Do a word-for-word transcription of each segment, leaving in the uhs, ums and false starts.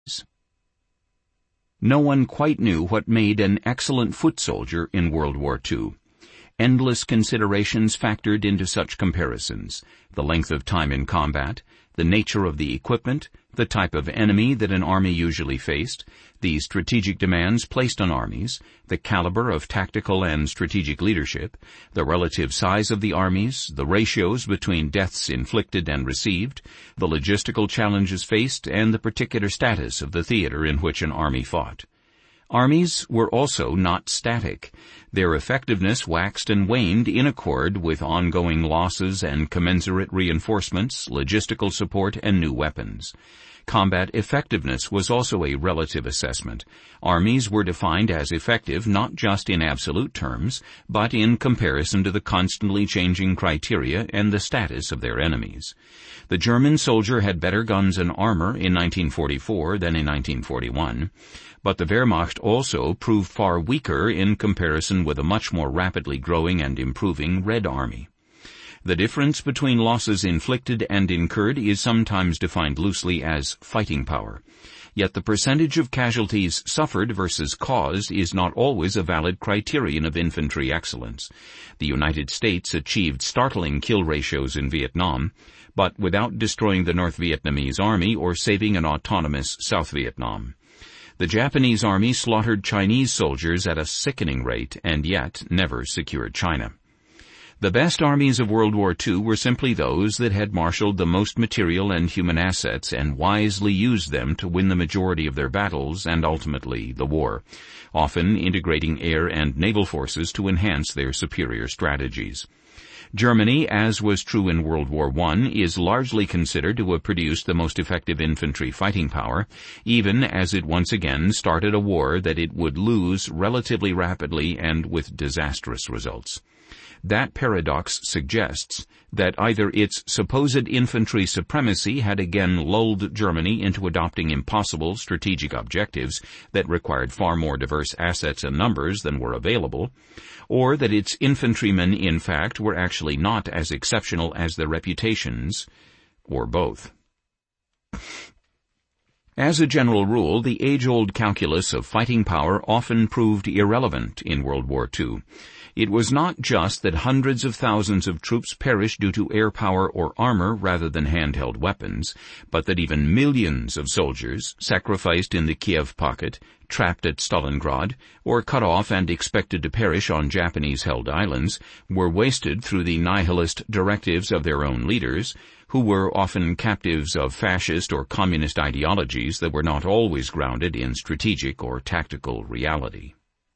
No one quite knew what made an excellent foot soldier in World War Two. Endless considerations factored into such comparisons: the length of time in combat, the nature of the equipment, the type of enemy that an army usually faced, the strategic demands placed on armies, the caliber of tactical and strategic leadership, the relative size of the armies, the ratios between deaths inflicted and received, the logistical challenges faced, and the particular status of the theater in which an army fought. Armies were also not static. Their effectiveness waxed and waned in accord with ongoing losses and commensurate reinforcements, logistical support, and new weapons. Combat effectiveness was also a relative assessment. Armies were defined as effective not just in absolute terms, but in comparison to the constantly changing criteria and the status of their enemies. The German soldier had better guns and armor in nineteen forty-four than in nineteen forty-one. But the Wehrmacht also proved far weaker in comparison with a much more rapidly growing and improving Red Army. The difference between losses inflicted and incurred is sometimes defined loosely as fighting power. Yet the percentage of casualties suffered versus caused is not always a valid criterion of infantry excellence. The United States achieved startling kill ratios in Vietnam, but without destroying the North Vietnamese army or saving an autonomous South Vietnam. The Japanese army slaughtered Chinese soldiers at a sickening rate and yet never secured China. The best armies of World War Two were simply those that had marshaled the most material and human assets and wisely used them to win the majority of their battles and ultimately the war, often integrating air and naval forces to enhance their superior strategies. Germany, as was true in World War One, is largely considered to have produced the most effective infantry fighting power, even as it once again started a war that it would lose relatively rapidly and with disastrous results. That paradox suggests that either its supposed infantry supremacy had again lulled Germany into adopting impossible strategic objectives that required far more diverse assets and numbers than were available, or that its infantrymen, in fact, were actually not as exceptional as their reputations, or both. As a general rule, the age-old calculus of fighting power often proved irrelevant in World War Two. It was not just that hundreds of thousands of troops perished due to air power or armor rather than handheld weapons, but that even millions of soldiers, sacrificed in the Kiev pocket, trapped at Stalingrad, or cut off and expected to perish on Japanese-held islands, were wasted through the nihilist directives of their own leaders, who were often captives of fascist or communist ideologies that were not always grounded in strategic or tactical reality.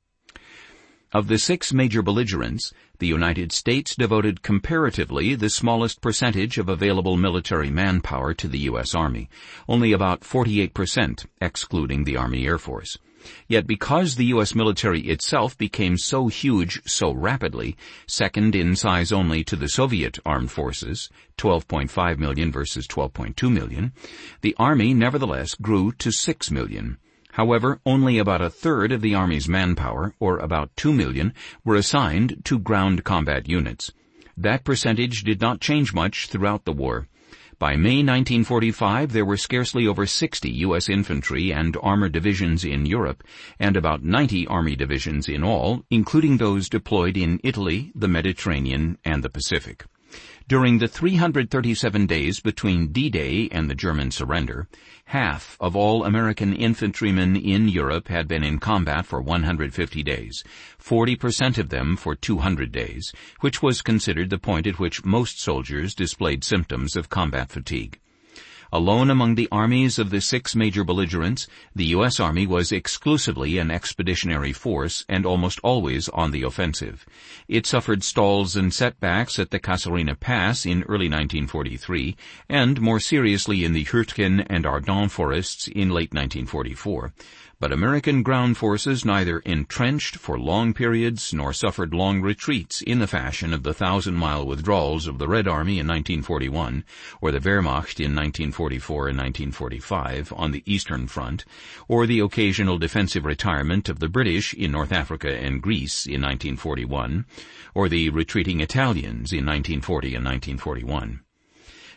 Of the six major belligerents, the United States devoted comparatively the smallest percentage of available military manpower to the U S Army, only about forty-eight percent, excluding the Army Air Force. Yet because the U S military itself became so huge so rapidly, second in size only to the Soviet armed forces, twelve point five million versus twelve point two million, the Army nevertheless grew to six million. However, only about a third of the Army's manpower, or about two million, were assigned to ground combat units. That percentage did not change much throughout the war. By May nineteen forty-five, there were scarcely over sixty U S infantry and armor divisions in Europe, and about ninety Army divisions in all, including those deployed in Italy, the Mediterranean, and the Pacific. During the three hundred thirty-seven days between D-Day and the German surrender, half of all American infantrymen in Europe had been in combat for one hundred fifty days, forty percent of them for two hundred days, which was considered the point at which most soldiers displayed symptoms of combat fatigue. Alone among the armies of the six major belligerents, the U S Army was exclusively an expeditionary force and almost always on the offensive. It suffered stalls and setbacks at the Kasserine Pass in early nineteen forty-three, and more seriously in the Hürtgen and Ardennes forests in late nineteen forty-four. But American ground forces neither entrenched for long periods nor suffered long retreats in the fashion of the thousand-mile withdrawals of the Red Army in nineteen forty-one, or the Wehrmacht in nineteen forty-four and nineteen forty-five on the Eastern Front, or the occasional defensive retirement of the British in North Africa and Greece in nineteen forty-one, or the retreating Italians in nineteen forty and nineteen forty-one.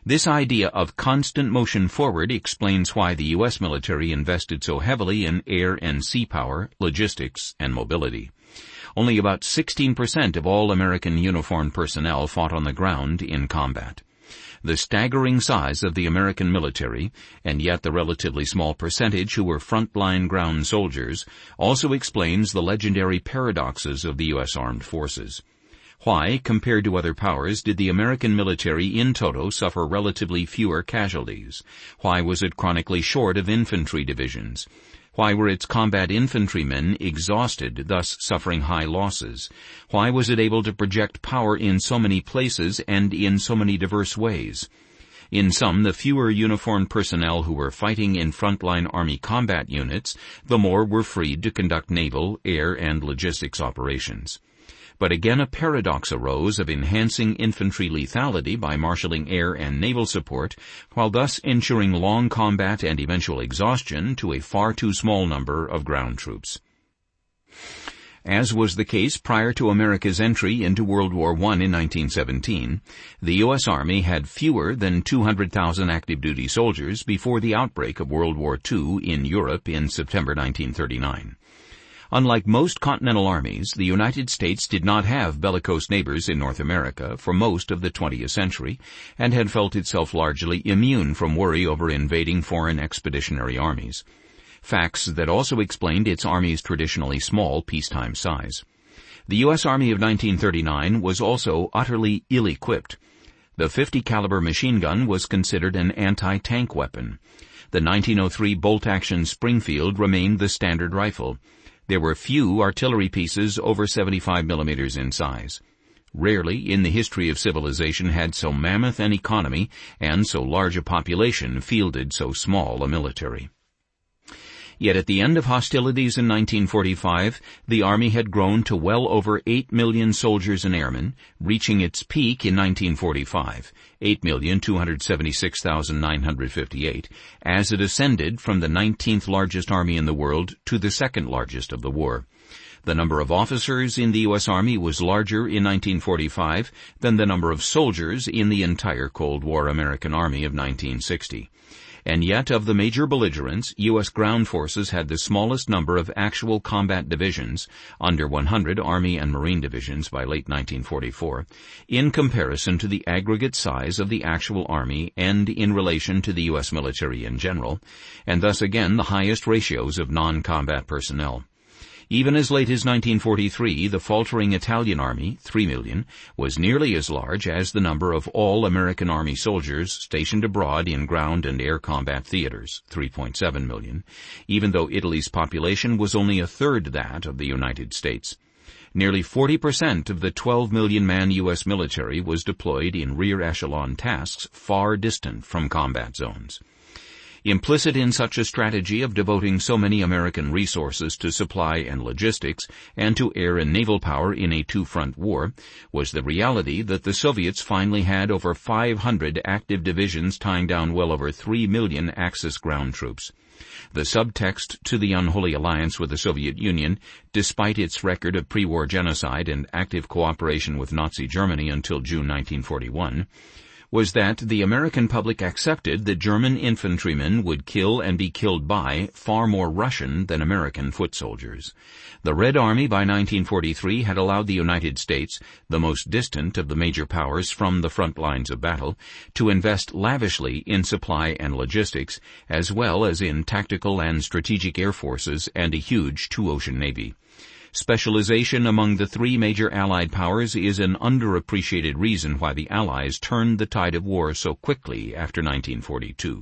This idea of constant motion forward explains why the U S military invested so heavily in air and sea power, logistics, and mobility. Only about sixteen percent of all American uniformed personnel fought on the ground in combat. The staggering size of the American military, and yet the relatively small percentage who were frontline ground soldiers, also explains the legendary paradoxes of the U S Armed Forces. Why, compared to other powers, did the American military in toto suffer relatively fewer casualties? Why was it chronically short of infantry divisions? Why were its combat infantrymen exhausted, thus suffering high losses? Why was it able to project power in so many places and in so many diverse ways? In sum, the fewer uniformed personnel who were fighting in frontline Army combat units, the more were freed to conduct naval, air, and logistics operations. But again a paradox arose of enhancing infantry lethality by marshalling air and naval support, while thus ensuring long combat and eventual exhaustion to a far too small number of ground troops. As was the case prior to America's entry into World War One in nineteen seventeen, the U S Army had fewer than two hundred thousand active-duty soldiers before the outbreak of World War Two in Europe in September nineteen thirty-nine. Unlike most continental armies, the United States did not have bellicose neighbors in North America for most of the twentieth century, and had felt itself largely immune from worry over invading foreign expeditionary armies. Facts that also explained its army's traditionally small peacetime size. The U S Army of nineteen thirty-nine was also utterly ill-equipped. The fifty caliber machine gun was considered an anti-tank weapon. The nineteen oh three bolt-action Springfield remained the standard rifle. There were few artillery pieces over seventy-five millimeters in size. Rarely in the history of civilization had so mammoth an economy and so large a population fielded so small a military. Yet at the end of hostilities in nineteen forty-five, the Army had grown to well over eight million soldiers and airmen, reaching its peak in nineteen forty-five, eight million two hundred seventy-six thousand nine hundred fifty-eight, as it ascended from the nineteenth largest army in the world to the second largest of the war. The number of officers in the U S Army was larger in nineteen forty-five than the number of soldiers in the entire Cold War American Army of nineteen sixty. And yet, of the major belligerents, U S ground forces had the smallest number of actual combat divisions, under one hundred Army and Marine divisions by late nineteen forty-four, in comparison to the aggregate size of the actual Army and in relation to the U S military in general, and thus again the highest ratios of non-combat personnel. Even as late as nineteen forty-three, the faltering Italian Army, three million, was nearly as large as the number of all American Army soldiers stationed abroad in ground and air combat theaters, three point seven million, even though Italy's population was only a third that of the United States. Nearly forty percent of the twelve million man U S military was deployed in rear echelon tasks far distant from combat zones. Implicit in such a strategy of devoting so many American resources to supply and logistics and to air and naval power in a two-front war was the reality that the Soviets finally had over five hundred active divisions tying down well over three million Axis ground troops. The subtext to the unholy alliance with the Soviet Union, despite its record of pre-war genocide and active cooperation with Nazi Germany until June nineteen forty-one, was that the American public accepted that German infantrymen would kill and be killed by far more Russian than American foot soldiers. The Red Army by nineteen forty-three had allowed the United States, the most distant of the major powers from the front lines of battle, to invest lavishly in supply and logistics, as well as in tactical and strategic air forces and a huge two-ocean navy. Specialization among the three major Allied powers is an underappreciated reason why the Allies turned the tide of war so quickly after nineteen forty-two.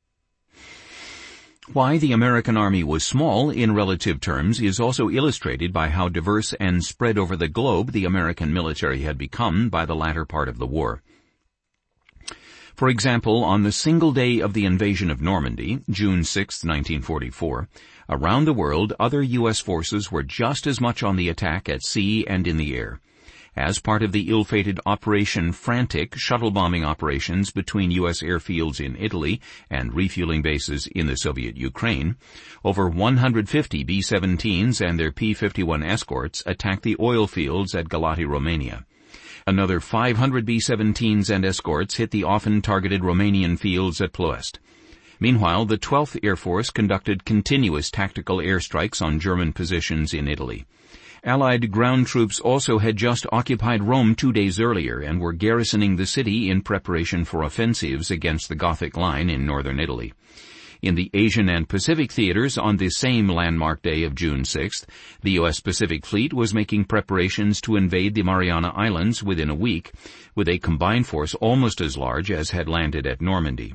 Why the American Army was small in relative terms is also illustrated by how diverse and spread over the globe the American military had become by the latter part of the war. For example, on the single day of the invasion of Normandy, June sixth, nineteen forty-four, around the world other U S forces were just as much on the attack at sea and in the air. As part of the ill-fated Operation Frantic shuttle bombing operations between U S airfields in Italy and refueling bases in the Soviet Ukraine, over one hundred fifty B seventeens and their P fifty-one escorts attacked the oil fields at Galati, Romania. Another five hundred B seventeens and escorts hit the often targeted Romanian fields at Ploiești. Meanwhile, the twelfth Air Force conducted continuous tactical airstrikes on German positions in Italy. Allied ground troops also had just occupied Rome two days earlier and were garrisoning the city in preparation for offensives against the Gothic Line in northern Italy. In the Asian and Pacific theaters on the same landmark day of June sixth, the U S Pacific Fleet was making preparations to invade the Mariana Islands within a week, with a combined force almost as large as had landed at Normandy.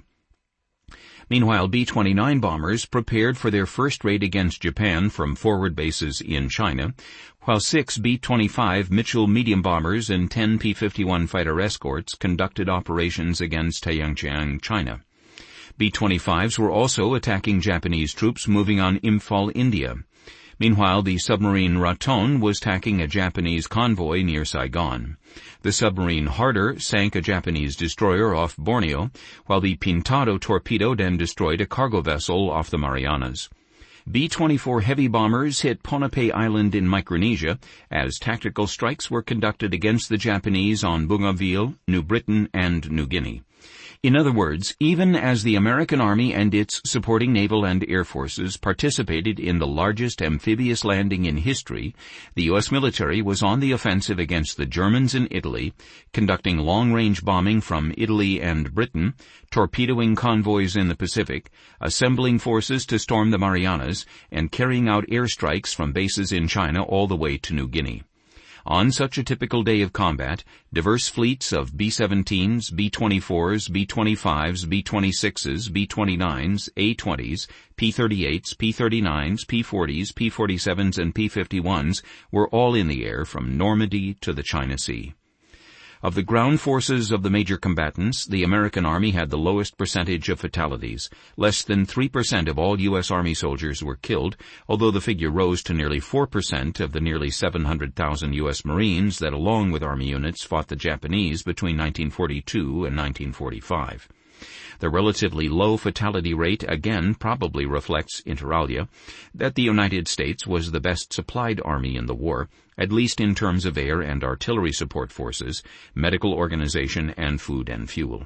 Meanwhile, B twenty-nine bombers prepared for their first raid against Japan from forward bases in China, while six B twenty-five Mitchell medium bombers and ten P fifty-one fighter escorts conducted operations against Tayangjiang, China. B twenty-fives were also attacking Japanese troops moving on Imphal, India. Meanwhile, the submarine Raton was tacking a Japanese convoy near Saigon. The submarine Harder sank a Japanese destroyer off Borneo, while the Pintado torpedoed and destroyed a cargo vessel off the Marianas. B twenty-four heavy bombers hit Ponape Island in Micronesia as tactical strikes were conducted against the Japanese on Bougainville, New Britain, and New Guinea. In other words, even as the American Army and its supporting naval and air forces participated in the largest amphibious landing in history, the U S military was on the offensive against the Germans in Italy, conducting long-range bombing from Italy and Britain, torpedoing convoys in the Pacific, assembling forces to storm the Marianas, and carrying out airstrikes from bases in China all the way to New Guinea. On such a typical day of combat, diverse fleets of B seventeens, B twenty-fours, B twenty-fives, B twenty-sixes, B twenty-nines, A twenties, P thirty-eights, P thirty-nines, P forties, P forty-sevens, and P fifty-ones were all in the air from Normandy to the China Sea. Of the ground forces of the major combatants, the American Army had the lowest percentage of fatalities. Less than three percent of all U S Army soldiers were killed, although the figure rose to nearly four percent of the nearly seven hundred thousand U S Marines that, along with Army units, fought the Japanese between nineteen forty-two and nineteen forty-five. The relatively low fatality rate again probably reflects, inter alia, that the United States was the best supplied army in the war, at least in terms of air and artillery support forces, medical organization, and food and fuel.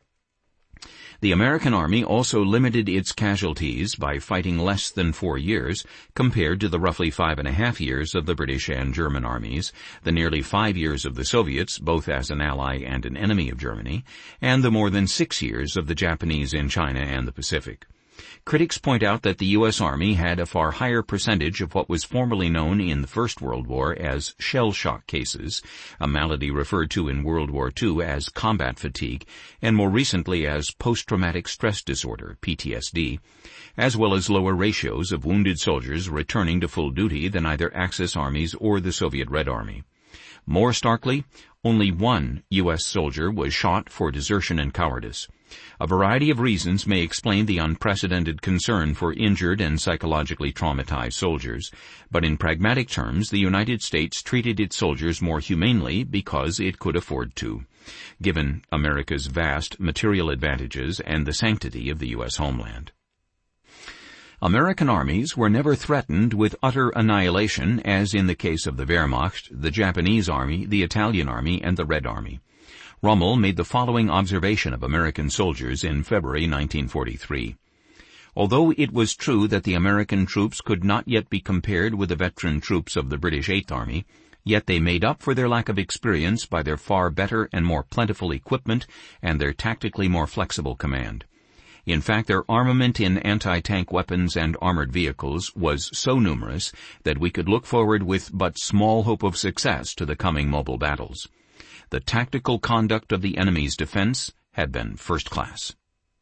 The American Army also limited its casualties by fighting less than four years, compared to the roughly five and a half years of the British and German armies, the nearly five years of the Soviets, both as an ally and an enemy of Germany, and the more than six years of the Japanese in China and the Pacific. Critics point out that the U S Army had a far higher percentage of what was formerly known in the First World War as shell shock cases, a malady referred to in World War Two as combat fatigue, and more recently as post-traumatic stress disorder, P T S D, as well as lower ratios of wounded soldiers returning to full duty than either Axis armies or the Soviet Red Army. More starkly, only one U S soldier was shot for desertion and cowardice. A variety of reasons may explain the unprecedented concern for injured and psychologically traumatized soldiers, but in pragmatic terms, the United States treated its soldiers more humanely because it could afford to, given America's vast material advantages and the sanctity of the U S homeland. American armies were never threatened with utter annihilation, as in the case of the Wehrmacht, the Japanese Army, the Italian Army, and the Red Army. Rommel made the following observation of American soldiers in February nineteen forty-three. Although it was true that the American troops could not yet be compared with the veteran troops of the British Eighth Army, yet they made up for their lack of experience by their far better and more plentiful equipment and their tactically more flexible command. In fact, their armament in anti-tank weapons and armored vehicles was so numerous that we could look forward with but small hope of success to the coming mobile battles. The tactical conduct of the enemy's defense had been first class.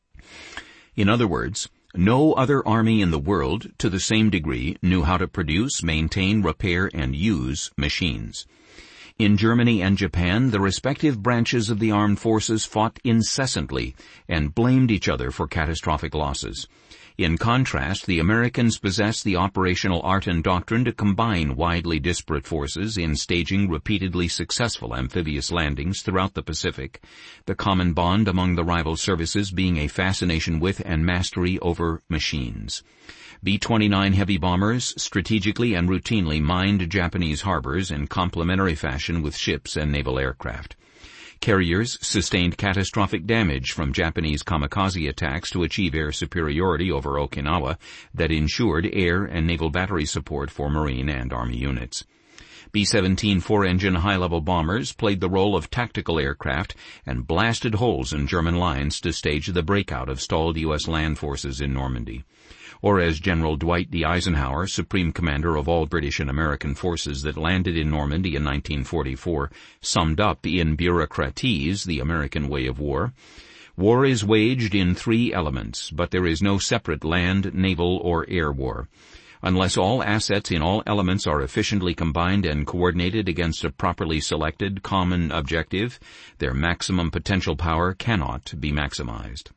In other words, no other army in the world, to the same degree, knew how to produce, maintain, repair, and use machines. In Germany and Japan, the respective branches of the armed forces fought incessantly and blamed each other for catastrophic losses. In contrast, the Americans possessed the operational art and doctrine to combine widely disparate forces in staging repeatedly successful amphibious landings throughout the Pacific, the common bond among the rival services being a fascination with and mastery over machines. B twenty-nine heavy bombers strategically and routinely mined Japanese harbors in complementary fashion with ships and naval aircraft. Carriers sustained catastrophic damage from Japanese kamikaze attacks to achieve air superiority over Okinawa that ensured air and naval battery support for Marine and Army units. B seventeen four-engine high-level bombers played the role of tactical aircraft and blasted holes in German lines to stage the breakout of stalled U S land forces in Normandy. Or as General Dwight D. Eisenhower, Supreme Commander of all British and American forces that landed in Normandy in nineteen forty-four, summed up in Bureaucratese, the American way of war, "War is waged in three elements, but there is no separate land, naval, or air war. Unless all assets in all elements are efficiently combined and coordinated against a properly selected common objective, their maximum potential power cannot be maximized."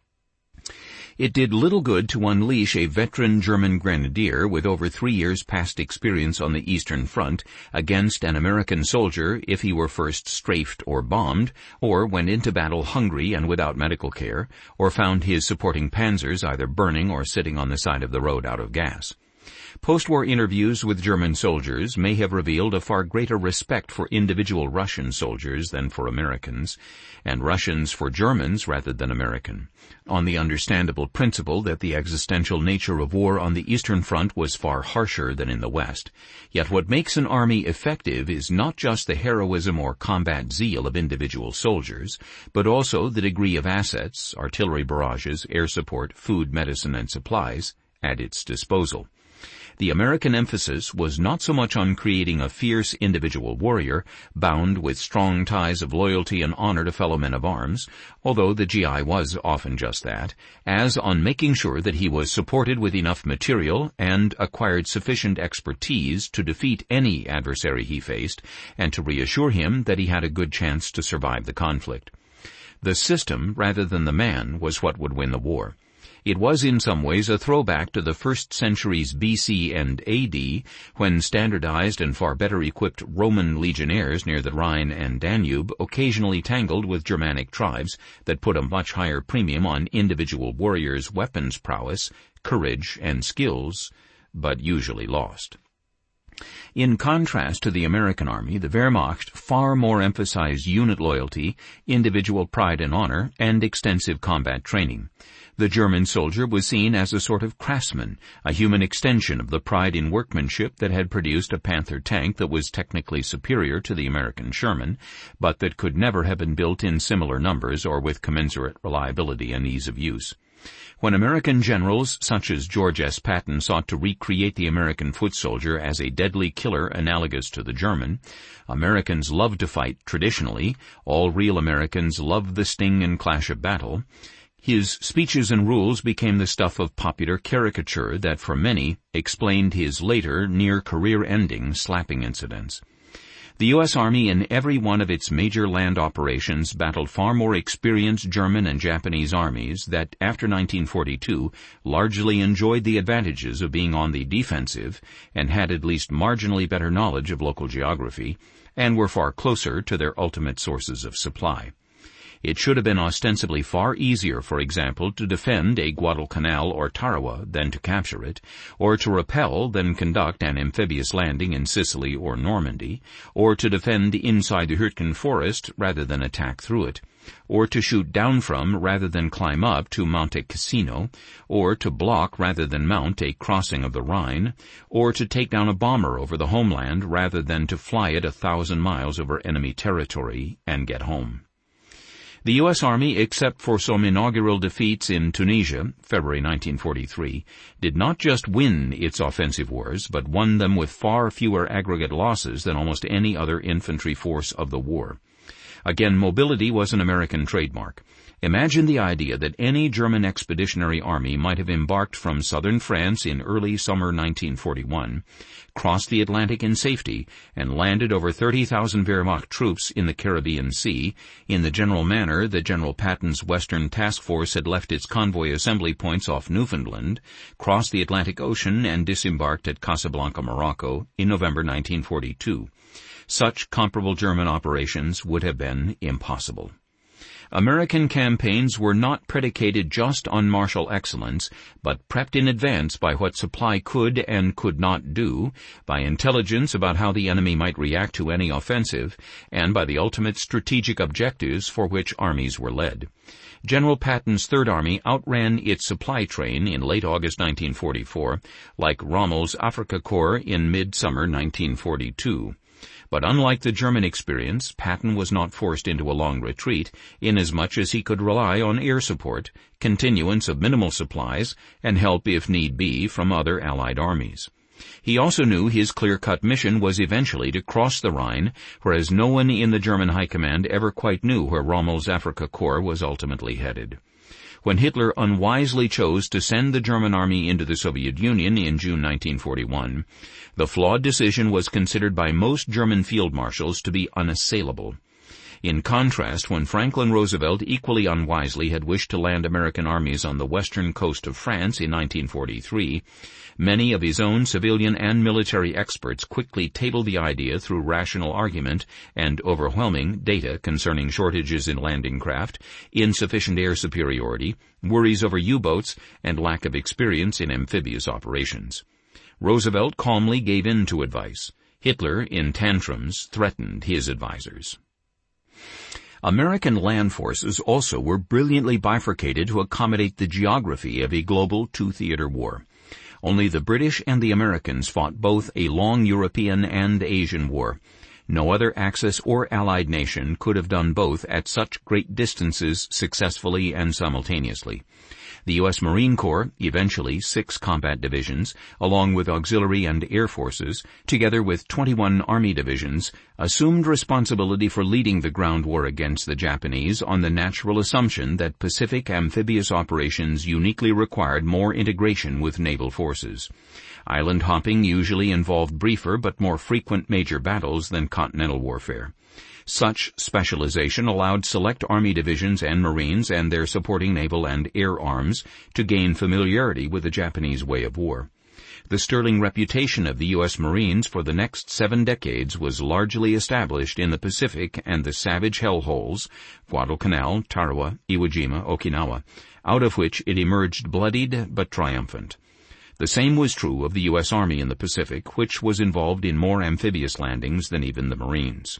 It did little good to unleash a veteran German grenadier with over three years past experience on the Eastern Front against an American soldier if he were first strafed or bombed, or went into battle hungry and without medical care, or found his supporting panzers either burning or sitting on the side of the road out of gas. Post-war interviews with German soldiers may have revealed a far greater respect for individual Russian soldiers than for Americans, and Russians for Germans rather than American, on the understandable principle that the existential nature of war on the Eastern Front was far harsher than in the West. Yet what makes an army effective is not just the heroism or combat zeal of individual soldiers, but also the degree of assets, artillery barrages, air support, food, medicine, and supplies at its disposal. The American emphasis was not so much on creating a fierce individual warrior, bound with strong ties of loyalty and honor to fellow men of arms, although the G I was often just that, as on making sure that he was supported with enough material and acquired sufficient expertise to defeat any adversary he faced, and to reassure him that he had a good chance to survive the conflict. The system, rather than the man, was what would win the war. It was in some ways a throwback to the first centuries B C and A D, when standardized and far better equipped Roman legionnaires near the Rhine and Danube occasionally tangled with Germanic tribes that put a much higher premium on individual warriors' weapons prowess, courage, and skills, but usually lost. In contrast to the American Army, the Wehrmacht far more emphasized unit loyalty, individual pride and honor, and extensive combat training. The German soldier was seen as a sort of craftsman, a human extension of the pride in workmanship that had produced a Panther tank that was technically superior to the American Sherman, but that could never have been built in similar numbers or with commensurate reliability and ease of use. When American generals such as George S. Patton sought to recreate the American foot soldier as a deadly killer analogous to the German, Americans loved to fight traditionally, all real Americans loved the sting and clash of battle, his speeches and rules became the stuff of popular caricature that for many explained his later, near-career-ending slapping incidents. The U S. Army in every one of its major land operations battled far more experienced German and Japanese armies that, after nineteen forty-two, largely enjoyed the advantages of being on the defensive and had at least marginally better knowledge of local geography, and were far closer to their ultimate sources of supply. It should have been ostensibly far easier, for example, to defend a Guadalcanal or Tarawa than to capture it, or to repel than conduct an amphibious landing in Sicily or Normandy, or to defend inside the Hürtgen forest rather than attack through it, or to shoot down from rather than climb up to Monte Cassino, or to block rather than mount a crossing of the Rhine, or to take down a bomber over the homeland rather than to fly it a thousand miles over enemy territory and get home. The U S. Army, except for some inaugural defeats in Tunisia, February nineteen forty-three, did not just win its offensive wars, but won them with far fewer aggregate losses than almost any other infantry force of the war. Again, mobility was an American trademark. Imagine the idea that any German expeditionary army might have embarked from southern France in early summer nineteen forty-one, crossed the Atlantic in safety, and landed over thirty thousand Wehrmacht troops in the Caribbean Sea in the general manner that General Patton's Western Task Force had left its convoy assembly points off Newfoundland, crossed the Atlantic Ocean, and disembarked at Casablanca, Morocco, in November nineteen forty-two. Such comparable German operations would have been impossible. American campaigns were not predicated just on martial excellence, but prepped in advance by what supply could and could not do, by intelligence about how the enemy might react to any offensive, and by the ultimate strategic objectives for which armies were led. General Patton's Third Army outran its supply train in late August nineteen forty-four, like Rommel's Afrika Korps in mid-summer nineteen forty-two. But unlike the German experience, Patton was not forced into a long retreat, inasmuch as he could rely on air support, continuance of minimal supplies, and help if need be from other Allied armies. He also knew his clear-cut mission was eventually to cross the Rhine, whereas no one in the German High Command ever quite knew where Rommel's Afrika Korps was ultimately headed. When Hitler unwisely chose to send the German army into the Soviet Union in June nineteen forty-one, the flawed decision was considered by most German field marshals to be unassailable. In contrast, when Franklin Roosevelt equally unwisely had wished to land American armies on the western coast of France in nineteen forty-three, many of his own civilian and military experts quickly tabled the idea through rational argument and overwhelming data concerning shortages in landing craft, insufficient air superiority, worries over U-boats, and lack of experience in amphibious operations. Roosevelt calmly gave in to advice. Hitler, in tantrums, threatened his advisers. American land forces also were brilliantly bifurcated to accommodate the geography of a global two-theater war. Only the British and the Americans fought both a long European and Asian war. No other Axis or Allied nation could have done both at such great distances successfully and simultaneously. The U S Marine Corps, eventually six combat divisions, along with auxiliary and air forces, together with twenty-one Army divisions, assumed responsibility for leading the ground war against the Japanese on the natural assumption that Pacific amphibious operations uniquely required more integration with naval forces. Island hopping usually involved briefer but more frequent major battles than continental warfare. Such specialization allowed select Army divisions and Marines and their supporting naval and air arms to gain familiarity with the Japanese way of war. The sterling reputation of the U S Marines for the next seven decades was largely established in the Pacific and the savage hellholes, Guadalcanal, Tarawa, Iwo Jima, Okinawa, out of which it emerged bloodied but triumphant. The same was true of the U S Army in the Pacific, which was involved in more amphibious landings than even the Marines.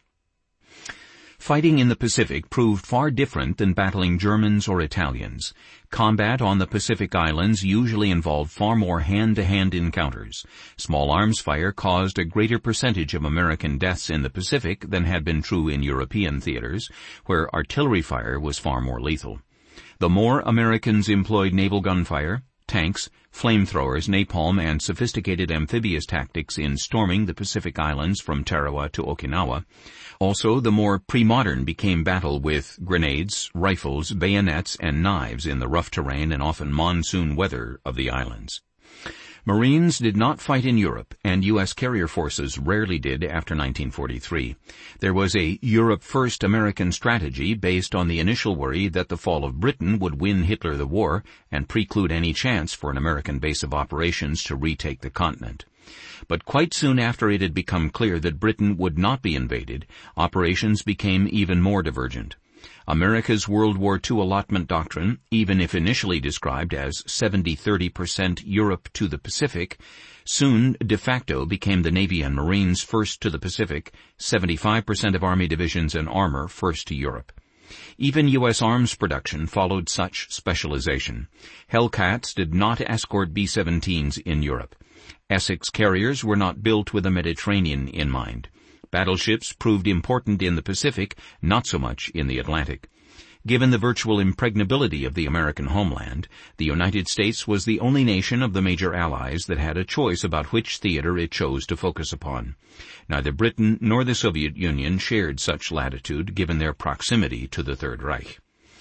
Fighting in the Pacific proved far different than battling Germans or Italians. Combat on the Pacific Islands usually involved far more hand-to-hand encounters. Small arms fire caused a greater percentage of American deaths in the Pacific than had been true in European theaters, where artillery fire was far more lethal. The more Americans employed naval gunfire, tanks, flamethrowers, napalm, and sophisticated amphibious tactics in storming the Pacific Islands from Tarawa to Okinawa, also the more pre-modern became battle with grenades, rifles, bayonets, and knives in the rough terrain and often monsoon weather of the islands. Marines did not fight in Europe, and U S carrier forces rarely did after nineteen forty-three. There was a Europe-first American strategy based on the initial worry that the fall of Britain would win Hitler the war and preclude any chance for an American base of operations to retake the continent. But quite soon after it had become clear that Britain would not be invaded, operations became even more divergent. America's World War Two allotment doctrine, even if initially described as seventy thirty percent Europe to the Pacific, soon de facto became the Navy and Marines first to the Pacific, seventy-five percent of Army divisions and armor first to Europe. Even U S arms production followed such specialization. Hellcats did not escort B seventeens in Europe. Essex carriers were not built with the Mediterranean in mind. Battleships proved important in the Pacific, not so much in the Atlantic. Given the virtual impregnability of the American homeland, the United States was the only nation of the major allies that had a choice about which theater it chose to focus upon. Neither Britain nor the Soviet Union shared such latitude given their proximity to the Third Reich.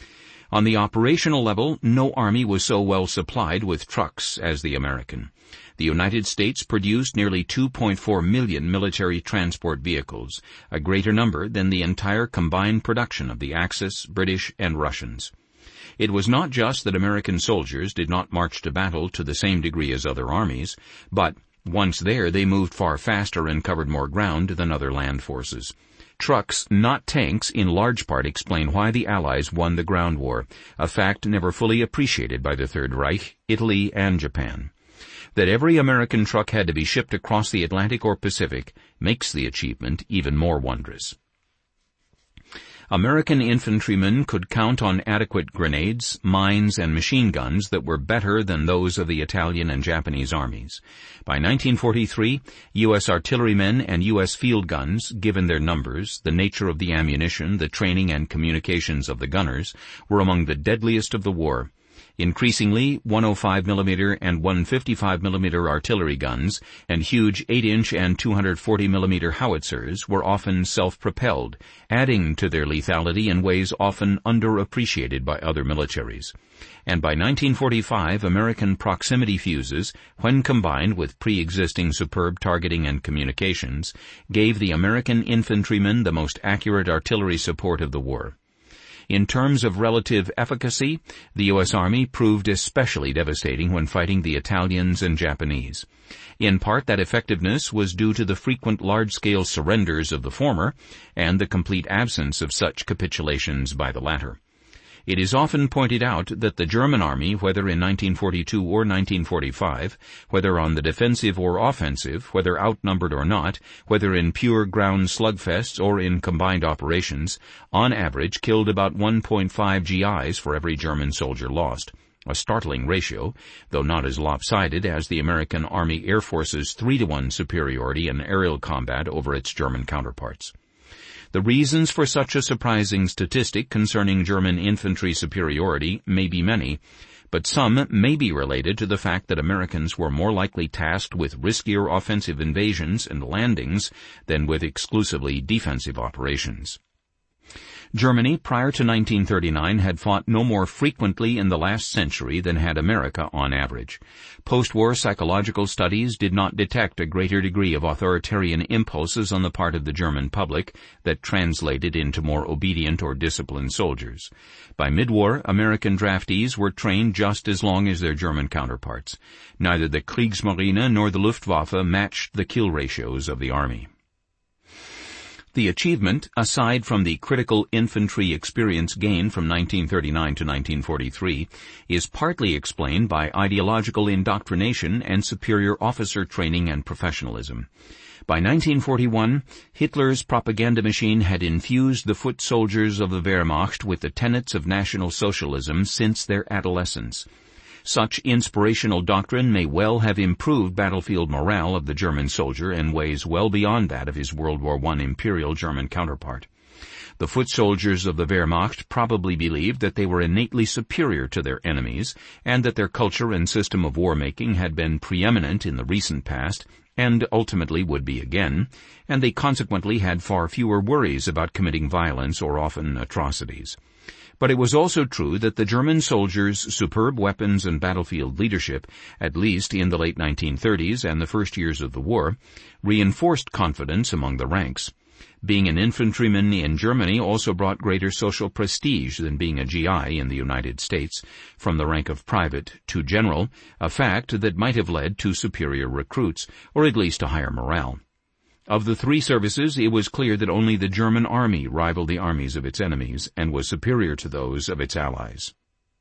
On the operational level, no army was so well supplied with trucks as the American. The United States produced nearly two point four million military transport vehicles, a greater number than the entire combined production of the Axis, British, and Russians. It was not just that American soldiers did not march to battle to the same degree as other armies, but once there they moved far faster and covered more ground than other land forces. trucks, not tanks, in large part explain why the Allies won the ground war, a fact never fully appreciated by the Third Reich, Italy, and Japan. That every American truck had to be shipped across the Atlantic or Pacific makes the achievement even more wondrous. American infantrymen could count on adequate grenades, mines, and machine guns that were better than those of the Italian and Japanese armies. By nineteen forty-three, U S artillerymen and U S field guns, given their numbers, the nature of the ammunition, the training and communications of the gunners, were among the deadliest of the war. Increasingly, one oh five millimeter and one fifty-five millimeter artillery guns and huge eight inch and two hundred forty millimeter howitzers were often self-propelled, adding to their lethality in ways often underappreciated by other militaries. And by nineteen forty-five, American proximity fuses, when combined with pre-existing superb targeting and communications, gave the American infantrymen the most accurate artillery support of the war. In terms of relative efficacy, the U S Army proved especially devastating when fighting the Italians and Japanese. In part, that effectiveness was due to the frequent large-scale surrenders of the former and the complete absence of such capitulations by the latter. It is often pointed out that the German army, whether in nineteen forty-two or nineteen forty-five, whether on the defensive or offensive, whether outnumbered or not, whether in pure ground slugfests or in combined operations, on average killed about one point five G Is for every German soldier lost. A startling ratio, though not as lopsided as the American Army Air Force's three to one superiority in aerial combat over its German counterparts. The reasons for such a surprising statistic concerning German infantry superiority may be many, but some may be related to the fact that Americans were more likely tasked with riskier offensive invasions and landings than with exclusively defensive operations. Germany, prior to nineteen thirty-nine, had fought no more frequently in the last century than had America on average. Post-war psychological studies did not detect a greater degree of authoritarian impulses on the part of the German public that translated into more obedient or disciplined soldiers. By mid-war, American draftees were trained just as long as their German counterparts. Neither the Kriegsmarine nor the Luftwaffe matched the kill ratios of the Army. The achievement, aside from the critical infantry experience gained from nineteen thirty-nine to nineteen forty-three, is partly explained by ideological indoctrination and superior officer training and professionalism. By nineteen forty-one, Hitler's propaganda machine had infused the foot soldiers of the Wehrmacht with the tenets of National Socialism since their adolescence. Such inspirational doctrine may well have improved battlefield morale of the German soldier in ways well beyond that of his World War One Imperial German counterpart. The foot soldiers of the Wehrmacht probably believed that they were innately superior to their enemies, and that their culture and system of war-making had been preeminent in the recent past, and ultimately would be again, and they consequently had far fewer worries about committing violence or often atrocities. But it was also true that the German soldiers' superb weapons and battlefield leadership, at least in the late nineteen thirties and the first years of the war, reinforced confidence among the ranks. Being an infantryman in Germany also brought greater social prestige than being a G I in the United States, from the rank of private to general, a fact that might have led to superior recruits, or at least a higher morale. Of the three services, it was clear that only the German army rivaled the armies of its enemies and was superior to those of its allies.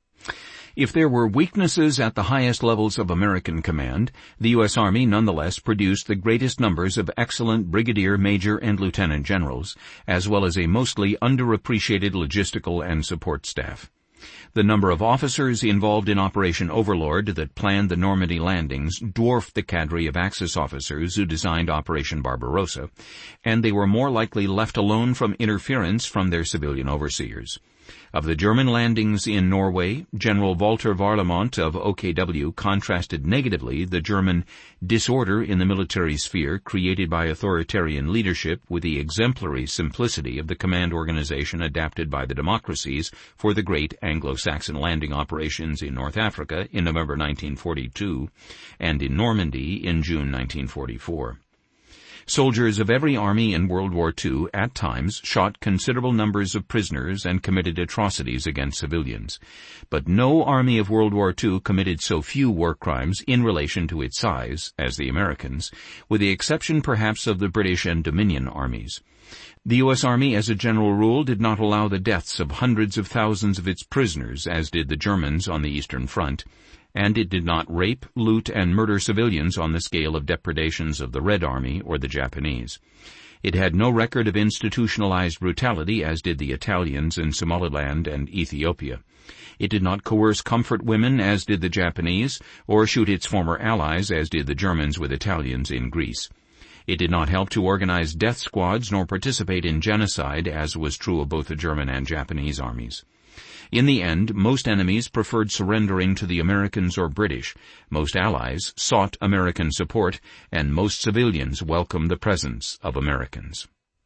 If there were weaknesses at the highest levels of American command, the U S Army nonetheless produced the greatest numbers of excellent brigadier, major, and lieutenant generals, as well as a mostly underappreciated logistical and support staff. The number of officers involved in Operation Overlord that planned the Normandy landings dwarfed the cadre of Axis officers who designed Operation Barbarossa, and they were more likely left alone from interference from their civilian overseers. Of the German landings in Norway, General Walter Warlimont of O K W contrasted negatively the German disorder in the military sphere created by authoritarian leadership with the exemplary simplicity of the command organization adapted by the democracies for the great Anglo-Saxon landing operations in North Africa in November nineteen forty-two and in Normandy in June nineteen forty-four. Soldiers of every army in World War Two at times shot considerable numbers of prisoners and committed atrocities against civilians. But no army of World War Two committed so few war crimes in relation to its size as the Americans, with the exception perhaps of the British and Dominion armies. The U S Army, as a general rule, did not allow the deaths of hundreds of thousands of its prisoners, as did the Germans on the Eastern Front, and it did not rape, loot, and murder civilians on the scale of depredations of the Red Army or the Japanese. It had no record of institutionalized brutality, as did the Italians in Somaliland and Ethiopia. It did not coerce comfort women, as did the Japanese, or shoot its former allies, as did the Germans with Italians in Greece. It did not help to organize death squads nor participate in genocide, as was true of both the German and Japanese armies. In the end, most enemies preferred surrendering to the Americans or British, most allies sought American support, and most civilians welcomed the presence of Americans.